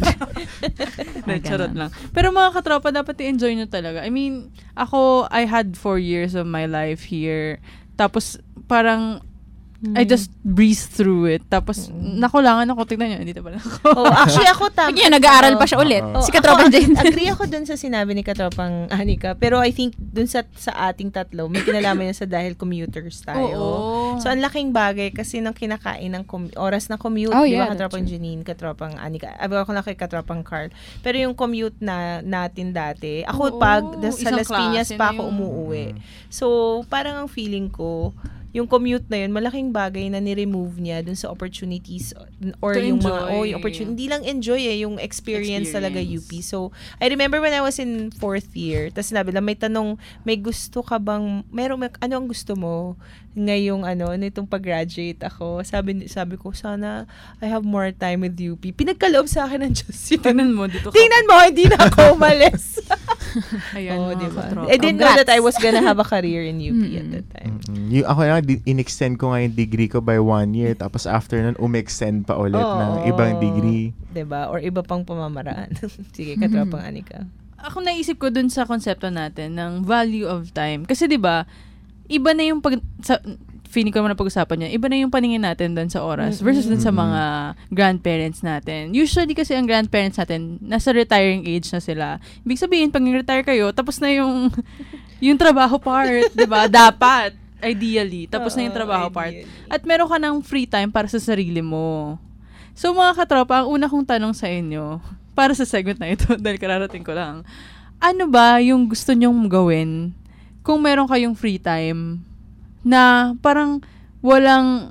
Na, charot lang. Pero mga katropa, dapat i-enjoy nyo talaga. I mean, ako, I had four years of my life here. Tapos, parang, I just breezed through it. Tapos, nakulangan ako. Tignan nyo, dito pala ako. Oh, actually ako tama. Yun, nag-aaral pa siya ulit. Oh, Si Katropang ako, Jane. agree ako dun sa sinabi ni Katropang Anika. Pero I think dun sa sa ating tatlo, may kinalaman yan sa dahil commuters tayo. Oo. So, ang laking bagay kasi nang kinakain ng com- oras na commute, Oh, di yeah, ba, that's Katropang Janine, Katropang Anika. Abi ako lang kay Katropang Carl. Pero yung commute na natin dati, ako Oo, pag das- sa isang Las Piñas klase pa na ako yun. umuwi. So, parang ang feeling ko, yung commute na yun, malaking bagay na ni-remove niya dun sa opportunities or To yung mga, enjoy. oh, yung opportunity. Hindi lang enjoy eh, yung experience, talaga U P. So, I remember when I was in fourth year, tapos sinabi lang, may tanong, may gusto ka bang, meron, may, ano ang gusto mo ngayong ano, nitong pag-graduate ako? Sabi, ni- sabi ko, sana I have more time with U P. Pinagkaloob sa akin ng Diyos yun. Tingnan mo, dito ka. Tingnan mo, hindi na ako umalis. Ayan, oh, mga diba? katropa. I didn't know Congrats. that I was gonna have a career in U P at that time. Mm-mm. Yung, ako nga, di- in-extend ko nga yung degree ko by one year. Tapos after nun, um-extend pa ulit ng Oo. ibang degree. Diba? Or iba pang pamamaraan. Sige, Katropang Anika. Ako naisip ko dun sa konsepto natin ng value of time. Kasi 'di ba, iba na yung pag sa, feeling ko naman na pag-usapan niya, iba na yung paningin natin dun sa oras versus dun sa mga grandparents natin. Usually kasi ang grandparents natin, nasa retiring age na sila. Ibig sabihin, pag retire kayo, tapos na yung yung trabaho part, 'di ba? Dapat ideally, tapos na yung Oo, trabaho part. ideally. At meron ka ng free time para sa sarili mo. So mga katropa, ang una kong tanong sa inyo, para sa segment na ito, dahil kararating ko lang, ano ba yung gusto nyong gawin kung meron kayong free time na parang walang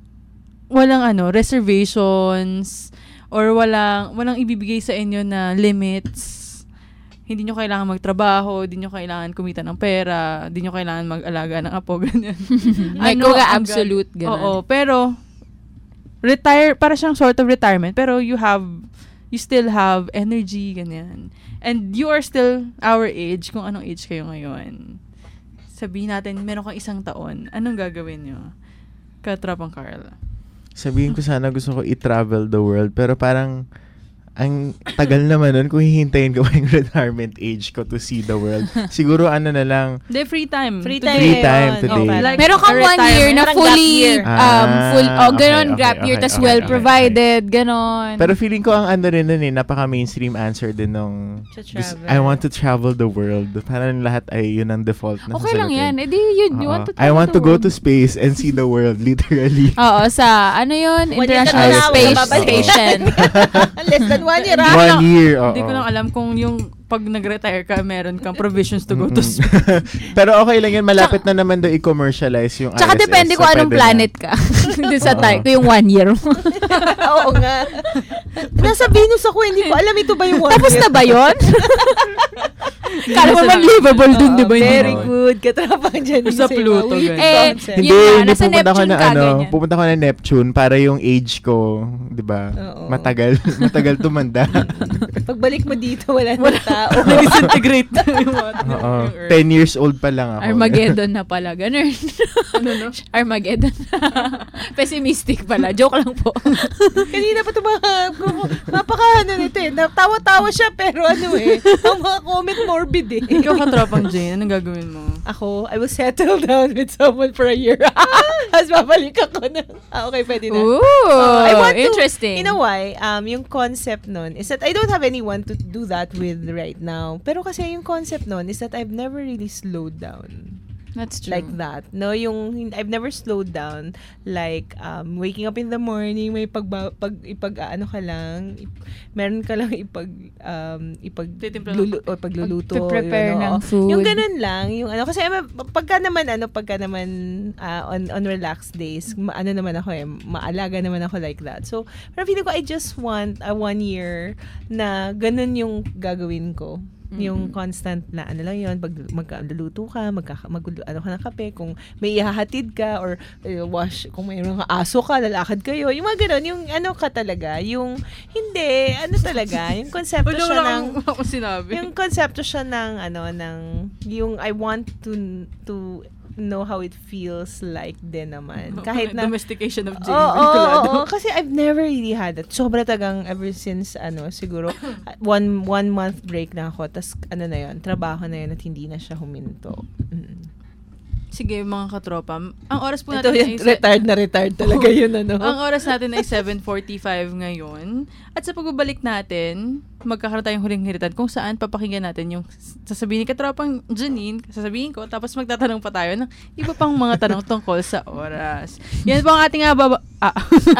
walang ano, reservations or walang walang ibibigay sa inyo na limits. Hindi nyo kailangan magtrabaho, hindi nyo kailangan kumita ng pera, hindi nyo kailangan mag-alaga ng apo, ganyan. Like, Ano kuga ang absolute, gan- ganun. Oo, pero retire, para siyang sort of retirement, pero you have, you still have energy, ganyan. And you are still our age, kung anong age kayo ngayon. Sabihin natin, meron kang isang taon, anong gagawin nyo? Katropang Carl. Sabihin ko sana gusto ko i-travel the world. Pero parang ang tagal naman nun kung hihintayin ko yung retirement age ko to see the world. Siguro ano na lang. De, free time. Free Today. time. Free time ngayon. today. Oh, Like, Meron kang a one year na Parang fully, gap year. um, full, Ah, oh, ganon, okay, gap okay, year, okay, tas okay, well okay, provided, ganon. Pero feeling ko ang ano rin nun eh, napaka-mainstream answer din nung To gusto- travel. I want to travel the world. Parang lahat ay yun ang default na Okay lang sasagutin. yan. Eh di yun, you Oo. want to I travel want the to go world. to space and see the world, literally. Oo, sa, ano yun, One year International ka na, Space wala babalik. Station. Less than one year, ah. One year, oo. Hindi ko lang alam kung yung pag nag-retire ka, meron kang provisions to go to space. Pero okay lang yan. Malapit na naman daw i-commercialize yung Tsaka I S S. depende So, kung anong pwede planet ka. Doon sa time, kung yung one year mo. Oo nga. Nasa Venus ako, hindi ko alam ito ba yung one Tapos year. na ba yun? Kala mo man livable dun, di ba? Very good. Katrapang dyan. Sa Pluto, ganun. Eh, Hindi, yun hindi na, nasa pupunta ko Neptune na ka, ano, ganyan. pupunta ko na Neptune para yung age ko, 'di ba? Oo. Matagal, matagal tumanda. Pagbalik mo dito, wala na tao. Disintegrate na yung mga Oo. ten years old pa lang ako. Armageddon na pala, ganun. Ano no? Armageddon. Pessimistic pala. Joke lang po. Kanina pa ito mga, napaka ano nito eh. Tawa-tawa siya pero ano eh. Ang mga comment morbid eh. Ikaw katropang Jane, anong gagawin mo? Ako, I will settle down with someone for a year. Tapos babalik ako na. Ah, okay, pwede na. Ooh, Uh, I want to, interesting. You know why? Um, yung concept nun is that I don't have anyone to do that with right now. Pero kasi yung concept nun is that I've never really slowed down. That's true. Like that. No, yung I've never slowed down like um waking up in the morning, may pag pag ipag ano ka lang, ip, meron ka lang ipag um ipag lulu, o pagluluto, Pag-prepare yun, ng oo. food. Yung ganun lang, yung ano kasi eh, pagka naman ano, pagka naman uh, on on relaxed days, ma, ano naman ako eh, maalaga naman ako like that. So, pero feeling ko I just want a one year na ganun yung gagawin ko. Mm-hmm. Yung constant na ano lang yun, pag magluluto ka, magka, mag, ano ka ng kape, kung may ihahatid ka, or uh, wash, kung mayroon ka aso ka, lalakad kayo, yung mga ganun, yung ano ka talaga, yung, hindi, ano talaga, yung konsepto siya ng, ako sinabi. yung konsepto siya ng, ano, ng, yung I want to, to, know how it feels like din naman. Kahit na domestication of Jane Oo, Vinculado. oo, kasi I've never really had that. Sobra tagang ever since ano, siguro one one month break na ako, tas ano na 'yon, trabaho na 'yon at hindi na siya huminto. Mm. Sige, mga katropa. Ang oras po Ito natin yung retired na retired talaga yun, ano? Ang oras natin ay seven forty-five ngayon. At sa pagbabalik natin, magkakaroon tayong huling hiritan kung saan papakinggan natin yung sasabihin ni katropang Janine, sasabihin ko, tapos magtatanong pa tayo ng iba pang mga tanong tungkol sa oras. Yan po ang ating ababa, ah,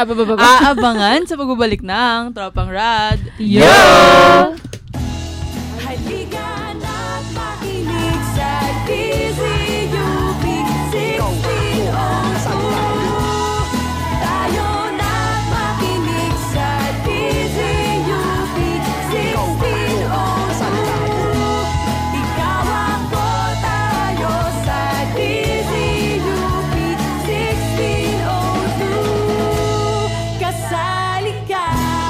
aabangan sa pagbabalik ng Tropang Rad. Yo! Halika na't makinig sa D Z U P sixteen oh two. Tayo na't makinig sa D Z U P sixteen oh two. Ikaw ako, tayo sa D Z U P sixteen oh two. Kasali ka.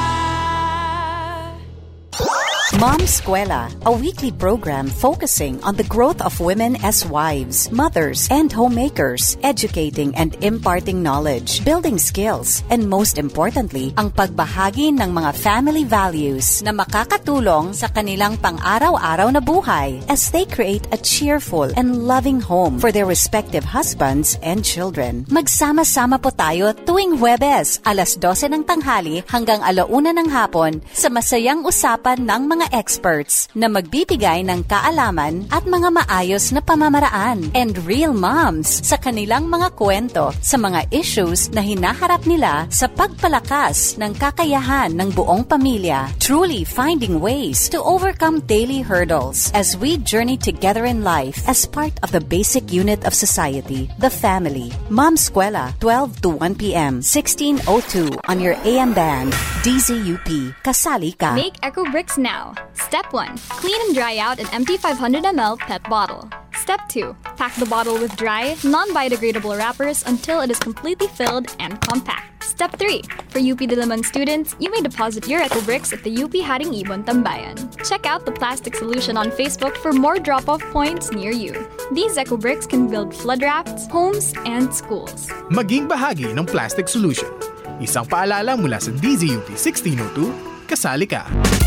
Mom's Eskwela, a weekly program focusing on the growth of women as wives, mothers, and homemakers, educating and imparting knowledge, building skills, and most importantly, ang pagbahagi ng mga family values na makakatulong sa kanilang pang-araw-araw na buhay as they create a cheerful and loving home for their respective husbands and children. Magsama-sama po tayo tuwing Huwebes, alas dose ng tanghali hanggang alauna ng hapon sa masayang usapan ng mga experts na magbibigay ng kaalaman at mga maayos na pamamaraan and real moms sa kanilang mga kwento sa mga issues na hinaharap nila sa pagpalakas ng kakayahan ng buong pamilya, truly finding ways to overcome daily hurdles as we journey together in life as part of the basic unit of society, the family. Mom's Eskwela, twelve to one p.m., sixteen oh two on your A M band, D Z U P. Kasali ka. Make Eco Bricks now. Step one. Clean and dry out an empty five hundred milliliter P E T bottle. Step two. Pack the bottle with dry, non-biodegradable wrappers until it is completely filled and compact. Step three. For U P Diliman students, you may deposit your Eco Bricks at the U P Haring Ibon Tambayan. Check out the plastic solution on Facebook for more drop-off points near you. These Eco Bricks can build flood rafts, homes, and schools. Maging bahagi ng plastic solution. Isang paalala mula sa D Z U P sixteen oh two, kasali ka.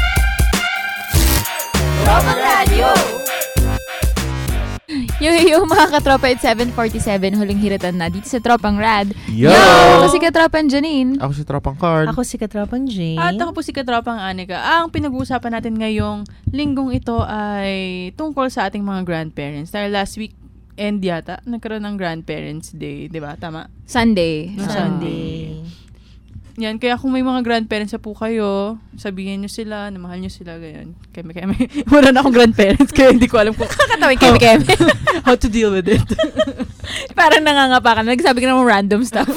Tropang Radio! Yo, yo, mga katropa, it's seven forty-seven, huling hiratan na dito sa Tropang Rad. Yo! Ako si Katropang Janine. Ako si Tropang Card. Ako si Katropang Jane. At ako po si Katropang Anika. Ang pinag-uusapan natin ngayong linggong ito ay tungkol sa ating mga grandparents. Dahil last week, end yata, nagkaroon ng Grandparents Day, di ba? Tama? Sunday. No, Sunday. yan, kaya kung may mga grandparents na po kayo, sabihin nyo sila, na mahal nyo sila, ganyan. Keme, keme. Wala na akong grandparents, kaya hindi ko alam kung kakatawin, keme, keme. How to deal with it. Parang nangangapa ka. Nagsabi ka naman random stuff.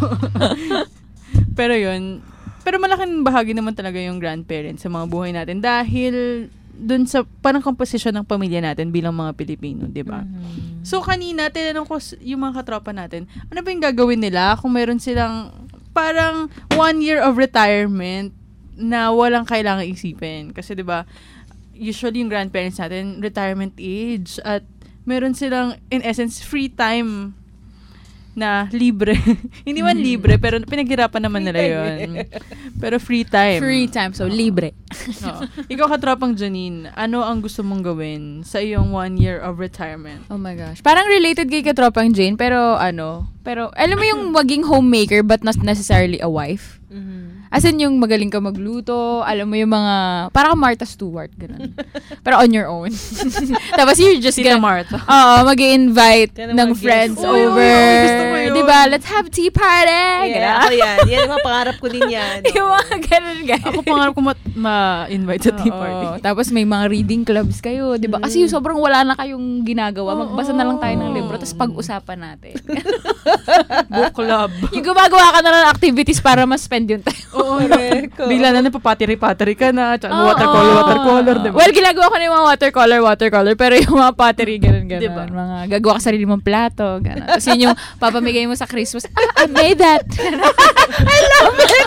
Pero yun, pero malaking bahagi naman talaga yung grandparents sa mga buhay natin dahil dun sa parang composition ng pamilya natin bilang mga Pilipino, di ba? Mm-hmm. So, kanina, tinanong ko yung mga katropa natin, ano ba yung gagawin nila kung meron silang parang one year of retirement na walang kailangang isipin. Kasi, di ba, usually yung grandparents natin, retirement age, at meron silang, in essence, free time na libre. Hindi man libre, pero pinaghirapan naman nila yun. Pero free time. Free time, so libre. Oo. Ikaw, katropang Janine, ano ang gusto mong gawin sa iyong one year of retirement? Oh my gosh. Parang related kay katropang Jane, pero ano, pero alam mo yung maging homemaker but not necessarily a wife? Mm-hmm. As in, yung magaling ka magluto, alam mo yung mga, parang Martha Stewart, gano'n. Pero on your own. Tapos you're just Tita gonna, Martha. Oo, mag-i-invite ng friends Uy, over. uy, uy, gusto ko yun. Diba? Let's have tea party. Yeah, ako yan. Yan, mga pangarap ko din yan. Yung mga ganun, guys. Ako pangarap ko ma- ma-invite sa tea party. Tapos may mga reading clubs kayo, diba? Kasi sobrang wala na kayong ginagawa. Magbasa na lang tayo ng libro, tapos pag-usapan natin. Book club. Yung gumagawa ka na ng activities para ma-spend yung time. Oo, bigla na napapatiri-patiri ka na, tsaka oh, watercolor, oh. watercolor, diba? Well, ginagawa ko na yung mga watercolor, watercolor, pero yung mga pottery, ganun, ganun. Diba? Mga gagawa ka sarili mong plato, ganun. Tapos yun yung papamigay mo sa Christmas, ah, I made that. I love it.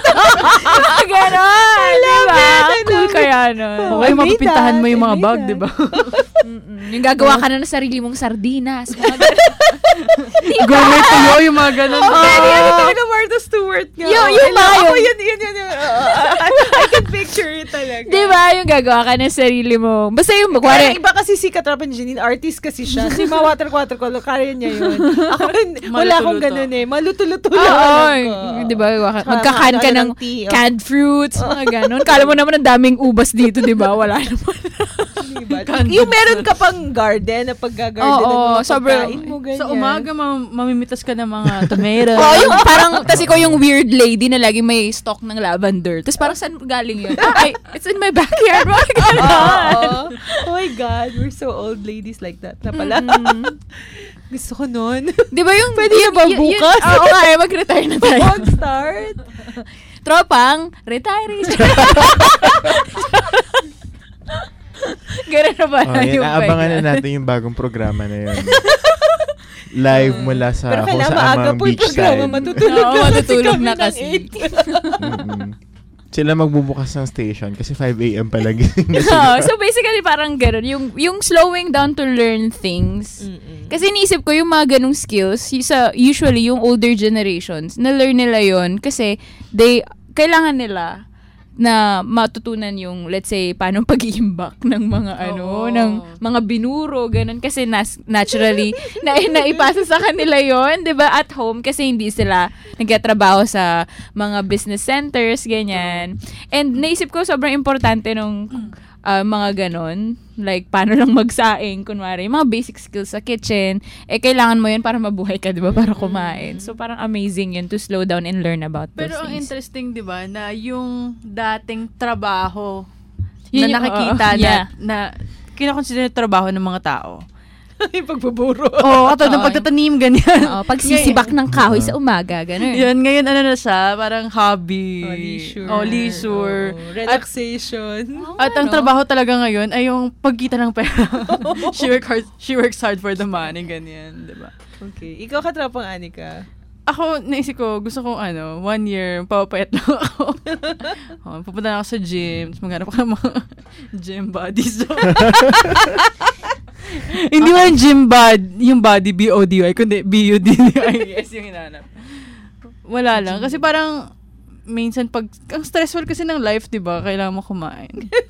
Ganun. I love diba? it. I cool love kaya nun. Okay, mapipintahan mo yung mga bag, diba? Yung gagawa ka na ng sarili mong sardinas. Gourmet tuyo, yung mga ganun. Oh, oh. Yan talaga Martha Stewart nga. Yung, yung mga yun. Oh, yun, yun, yun. yun. I can picture it talaga. Diba? Yung gagawa ka ng sarili mo. Basta yung magwari. Iba kasi si Katrapan Janine, artist kasi siya. Si mga water-water-color, kaya niya yun. Ako, wala akong ganun eh. Maluto-luto lang ako. Diba? Magkakan ka ng canned fruits, mga ganun. Kala mo naman ang daming ubas dito, diba? Wala naman. Diba? Yung meron ka pang garden na pag-garden oh, ng mga pagkain mo, ganyan. Sa umaga, mam- mamimitas ka ng mga tomato. Oo, oh, yung parang, tas ikaw yung weird lady na lagi may stock ng lavender. Tapos parang saan galing yun? Ay, it's in my backyard. Mga ganun. Oh, oh my God, we're so old ladies like that na pala. Mm-hmm. Gusto ko nun. Di ba yung... Pwede na ba bukas? Oo nga, eh, mag-retire na tayo. Mag-start. Tropang, retirees. Ganun na ba? Oh, yan, aabangan na natin yung bagong programa na yun. Live mula sa pero kung kailangan saan maaga mang po yung beach programa, side. matutulog Oo, na matutulog na kasi. Mm-hmm. Sila magbubukas ng station kasi five a.m. pa lang gising na no, sila. so basically parang gano'n. Yung, yung slowing down to learn things. Mm-mm. Kasi iniisip ko yung mga ganong skills, y- sa usually yung older generations, na-learn nila yon kasi they, kailangan nila na matutunan yung, let's say, paano pag-iimbak ng mga ano, oh. ng mga binuro, ganun. Kasi nas- naturally, na naipasa sa kanila yon, di ba, at home, kasi hindi sila nagtatrabaho sa mga business centers, ganyan. And naisip ko, sobrang importante nung uh, mga ganon, like, paano lang magsaing, kunwari, mga basic skills sa kitchen, eh, kailangan mo yun para mabuhay ka, di ba, para kumain. So, parang amazing yun to slow down and learn about those Pero things. ang interesting, di ba, na yung dating trabaho yun na yung, nakikita uh, yeah. na, na kinakonsider trabaho ng mga tao. Yung pagbuburo. Oo, oh, katulad ng pagtatanim, ganyan. Oo, pagsisibak ng kahoy sa umaga, ganun. Yan, ngayon ano na siya, parang hobby. Oh, leisure. Oh, leisure. Oh, relaxation. At, at ang trabaho talaga ngayon ay yung pagkita ng pera. she, work hard, she works hard for the money, ganyan, di ba? Okay. Ikaw, Katrapang Anika? Ako, naisip ko, gusto kong ano, one year, papapayat lang ako. oh, pupunta na ako sa gym, maghanap ako ng mga gym buddies. Hindi mo yung gym bod, yung body, B O D Y, kundi B U D Y S yung hinanap. Wala lang. Kasi parang, minsan pag, ang stressful kasi ng life, di ba? Kailangan mo kumain.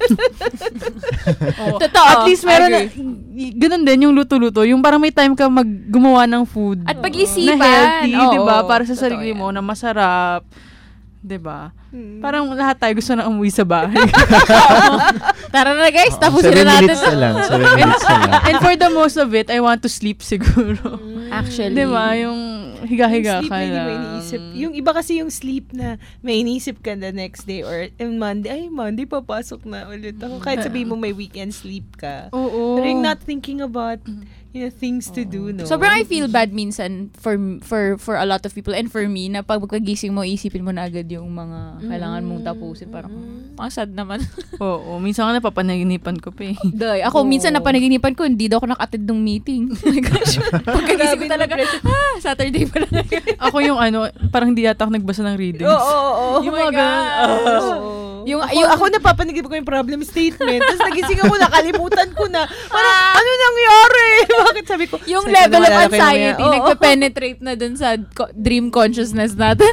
oh, Totoo. At least meron na, ganun din yung luto-luto. Yung parang may time ka mag gumawa ng food. At pag-isipan. Na healthy, oh, di ba? oh, Para sa totoo sarili yan. mo, na masarap. Di ba? Hmm. Parang lahat tayo gusto na umuwi sa bahay. Tara na guys, oh, tapusin na natin. Seven minutes na lang. Seven minutes na lang. And for the most of it, I want to sleep siguro. Actually. Di ba? Yung higa-higa yung sleep ka na hindi mo lang. iniisip. Yung iba kasi yung sleep na may iniisip ka the next day or yung Monday, ay Monday papasok na ulit ako. Kahit sabihin mo may weekend sleep ka. Oo. Pero yung not thinking about you know, things to do, no? Sobrang I feel bad minsan for for for a lot of people and for me na pag pagkagising mo, isipin mo na agad yung mga kailangan mong tapusin. Parang, ang sad naman. Oo. Minsan nga napapanaginipan ko pa eh. Day, ako minsan napanaginipan ko, hindi daw ako naka-attend ng meeting. Oh my gosh. Pagkagising ko talaga, ah, Saturday pa lang. Ako yung ano, parang hindi yata ako nagbasa ng readings. Oo, oo, oo. Yung Oh mga my ganun. gosh. Oo. Yung, Ako, yung, ako napapanagip ko yung problem statement. Tapos nagising ako, nakalimutan ko na. Parang, ano nangyari? Bakit sabi ko? yung sabi ko, level of naalala ko yung anxiety, mamaya, oo. nagpe-penetrate na dun sa co- dream consciousness natin.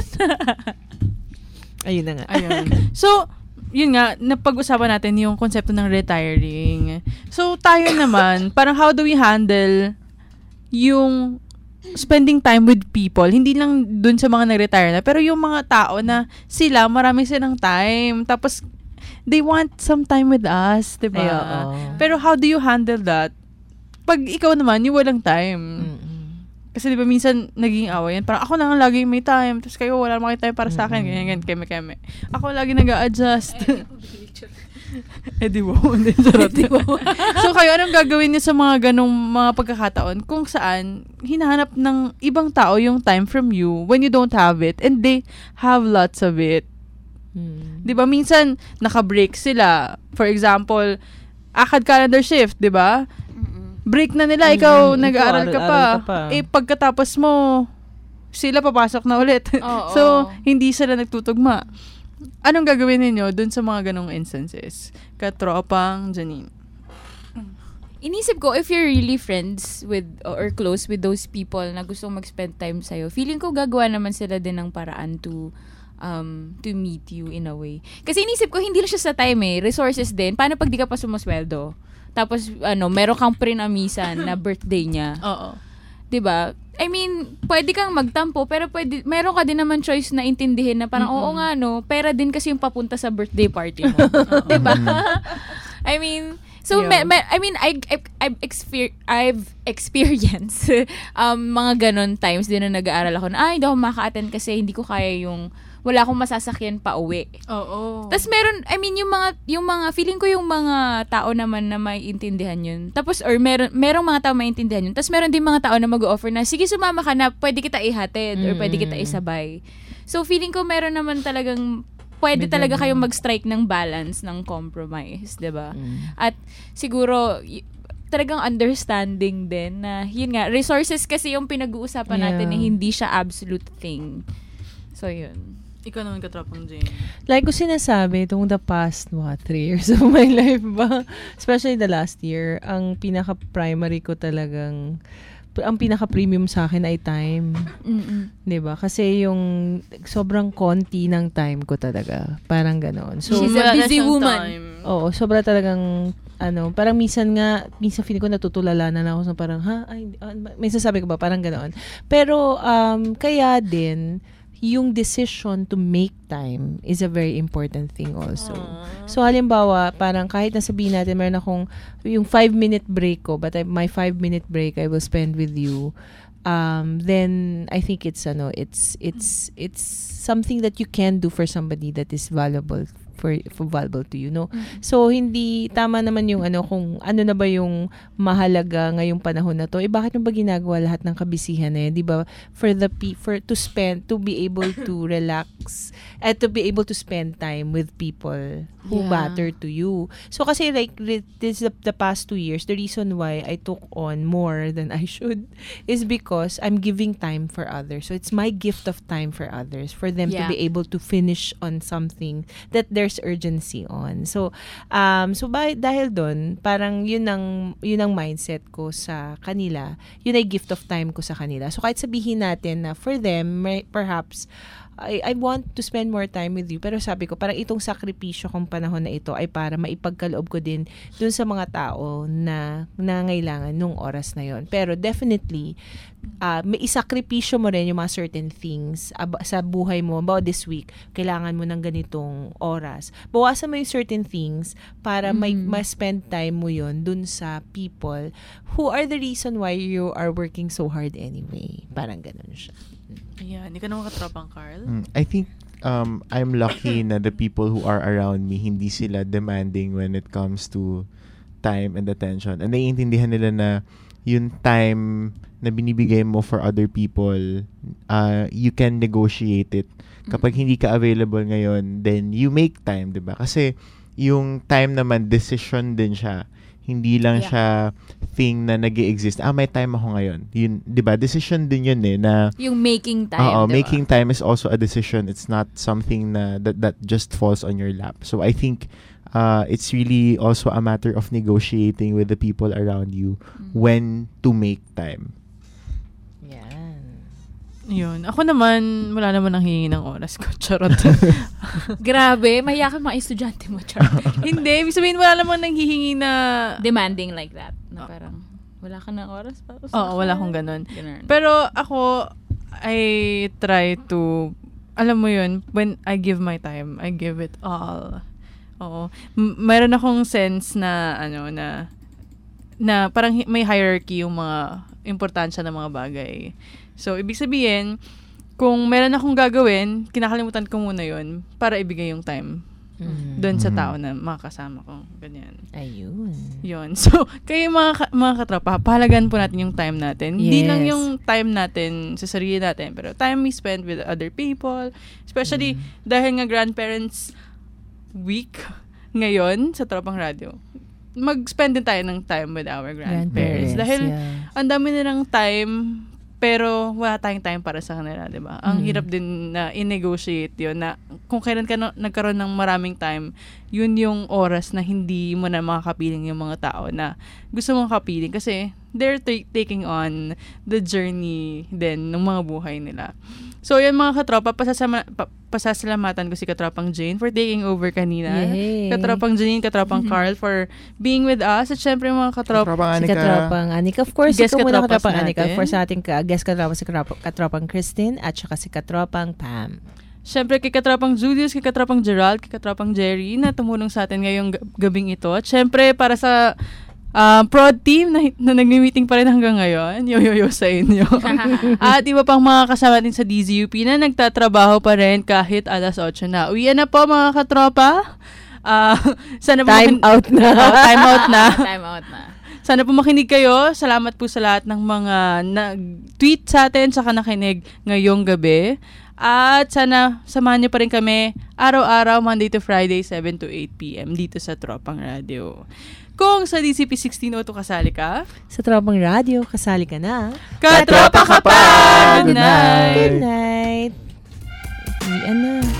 Ayun na nga. Ayun. So, yun nga, napag-usapan natin yung konsepto ng retiring. So, tayo naman, parang how do we handle yung spending time with people, hindi lang dun sa mga nag-retire na, pero yung mga tao na sila, marami silang time. Tapos, they want some time with us, diba? Ay, oo. Pero how do you handle that? Pag ikaw naman, yung walang time. Kasi diba minsan naging away yan. Parang ako lang lagi may time. Tapos kayo wala naman kayo time para sa akin. Ganyan, ganyan, keme, keme. Ako lagi nag-a-adjust. Eh di wow. So kayo, anong gagawin niyo sa mga ganong mga pagkakataon kung saan hinahanap ng ibang tao yung time from you when you don't have it and they have lots of it? Hmm. Di ba minsan naka-break sila. For example, akad calendar shift, di ba? Break na nila, ikaw Mm-hmm. nag-aaral ka pa. Aaral ka pa. Eh pagkatapos mo, sila papasok na ulit. Oo. So, hindi sila nagtutugma. Anong gagawin ninyo dun sa mga ganong instances? Katropang Janine. Inisip ko, if you're really friends with or close with those people na gustong mag-spend time sa'yo, feeling ko gagawa naman sila din ng paraan to um to meet you in a way. Kasi inisip ko, hindi lang siya sa time eh. Resources din. Paano pag di ka pa sumusweldo? Tapos, ano, meron kang prinamisan na birthday niya. Oo. Diba? I mean, pwede kang magtampo, pero pwede, meron ka din naman choice na intindihin na parang, oo nga, no, pera din kasi yung papunta sa birthday party mo. Diba? I mean, so, Yeah. me, me, I mean, I, I, I've, exper- I've experienced um, mga ganon times din na nag-aaral ako na, ay, hindi ako maka-attend kasi hindi ko kaya yung, wala akong masasakyan pa uwi. Oo. Tapos meron, I mean, yung mga, yung mga, feeling ko yung mga tao naman na maiintindihan yun. Tapos, or meron, merong mga tao maiintindihan yun. Tapos meron din mga tao na mag-offer na, sige, sumama ka na, pwede kita ihatid, or pwede kita isabay. So, feeling ko meron naman talagang, pwede May talaga ganun. kayong mag-strike ng balance, ng compromise, diba? At siguro, y- talagang understanding din na, yun nga, resources kasi yung pinag-uusapan natin Yeah. na hindi siya absolute thing. So, yun. Ikaw naman katropang Jane. Like ko sinasabi, itong the past, what, three years of my life ba? Especially the last year, ang pinaka-primary ko talagang, ang pinaka-premium sa akin ay time. Mm-mm. Diba? Kasi yung sobrang konti ng time ko talaga. Parang ganon. So, She's a busy woman. Oo, sobra talagang, ano, parang minsan nga, minsan feeling ko natutulala na lang ako sa parang, ha? Ay, ah, may sasabi ko ba? Parang ganon. Pero, um, kaya din, yung decision to make time is a very important thing also. So, halimbawa, parang kahit nasabihin natin, meron akong, yung five-minute break ko, but I, my five-minute break I will spend with you, um, then I think it's, ano, it's, it's, it's something that you can do for somebody that is valuable for, for valuable to you, no? So, hindi, tama naman yung, ano, kung ano na ba yung mahalaga ngayong panahon na to, eh, bakit mo ba ginagawa lahat ng kabisihan na yun, di ba? For the, pe- for, to spend, to be able to relax, and to be able to spend time with people who Yeah. matter to you. So, kasi like, re- this the, the past two years, the reason why I took on more than I should is because I'm giving time for others. So, it's my gift of time for others, for them Yeah. to be able to finish on something that there's urgency on. So, um, so by, dahil doon, parang yun ang, yun ang mindset ko sa kanila. Yun ay gift of time ko sa kanila. So, kahit sabihin natin na for them, may, perhaps, I, I want to spend more time with you. Pero sabi ko, parang itong sakripisyo kong panahon na ito ay para maipagkaloob ko din dun sa mga tao na nangailangan nung oras na yon. Pero definitely, uh, may isakripisyo mo rin yung mga certain things ab- sa buhay mo. About this week, kailangan mo ng ganitong oras. Bawasan mo yung certain things para may Mm. ma-spend time mo yon dun sa people who are the reason why you are working so hard anyway. Parang ganun siya. Ayan, hindi ka naman katropang Carl. Mm, I think um, I'm lucky na the people who are around me, hindi sila demanding when it comes to time and attention. And naiintindihan nila na yung time na binibigay mo for other people, uh, you can negotiate it. Kapag hindi ka available ngayon, then you make time, di ba? Kasi yung time naman, decision din siya. Hindi lang Yeah. siya thing na nag-i-exist. Ah, may time ako ngayon. Yun, di ba? Decision din yun eh, na Yung making time, Oo, diba? making time is also a decision. It's not something na that, that just falls on your lap. So I think uh, it's really also a matter of negotiating with the people around you Mm-hmm. when to make time. Yun. Ako naman, wala naman ang hingi ng oras ko. Charot. Grabe, mahiya ka mga estudyante mo, Charot. Hindi, ibig sabihin wala naman nang hihingi na demanding like that. Na parang, wala ka ng oras para sa Oo, wala akong ganun. Ganun. Pero ako, I try to, alam mo yun, when I give my time, I give it all. Oo. M- mayroon akong sense na, ano, na, na parang hi- may hierarchy yung mga importansya ng mga bagay. So, ibig sabihin, kung meron akong gagawin, kinakalimutan ko muna yun para ibigay yung time Mm. doon sa Mhm. tao na makakasama ko. Ganyan. Ayun. Yun. So, kayo mga, ka- mga katropa, pahalagan po natin yung time natin. Hindi Yes. lang yung time natin sa sarili natin, pero time we spend with other people. Especially, dahil nga grandparents week ngayon sa Tropang Radio, mag-spend din tayo ng time with our grandparents. Grandparents, dahil, yeah. ang dami nilang time, pero wala tayong time para sa kanila, di ba? Ang Mm. hirap din na i-negotiate yun, na kung kailan ka na, nagkaroon ng maraming time, yun yung oras na hindi mo na makakapiling yung mga tao na gusto mong kapiling kasi they're ta- taking on the journey din ng mga buhay nila. So, yan mga katropa, pasasama, pa, pasasalamatan ko si Katropang Jane for taking over kanina. Yay. Katropang Jane, Katropang Carl for being with us. At syempre mga katropa. Katropang Si Katropang Anika. Of course, Guest ikaw muna katropas Katropang Anika. natin. Of course, sa ating ka- guest katropa si Katrop- Katropang Christine at saka si Katropang Pam. Syempre, kay Katropang Julius, kay Katropang Gerald, kay Katropang Jerry na tumulong sa atin ngayong g- gabing ito. At syempre, para sa uh, prod team na, na nagmi-meeting pa rin hanggang ngayon, yo-yo-yo sa inyo. At iba pang mga kasama din sa D Z U P na nagtatrabaho pa rin kahit alas otso na. Uwian na po mga katropa. Uh, sana po Time makin- out na. Oh, time out na. Time out na. Sana po makinig kayo. Salamat po sa lahat ng mga nag-tweet sa atin saka nakinig ngayong gabi. At sana samahan niyo pa rin kami araw-araw, Monday to Friday, seven to eight p.m. dito sa Tropang Radio. Kung sa D C P sixteen oh two kasali ka, Sa Tropang Radio, kasali ka na. Katropa ka pa! Good night! Good night! Uwian na.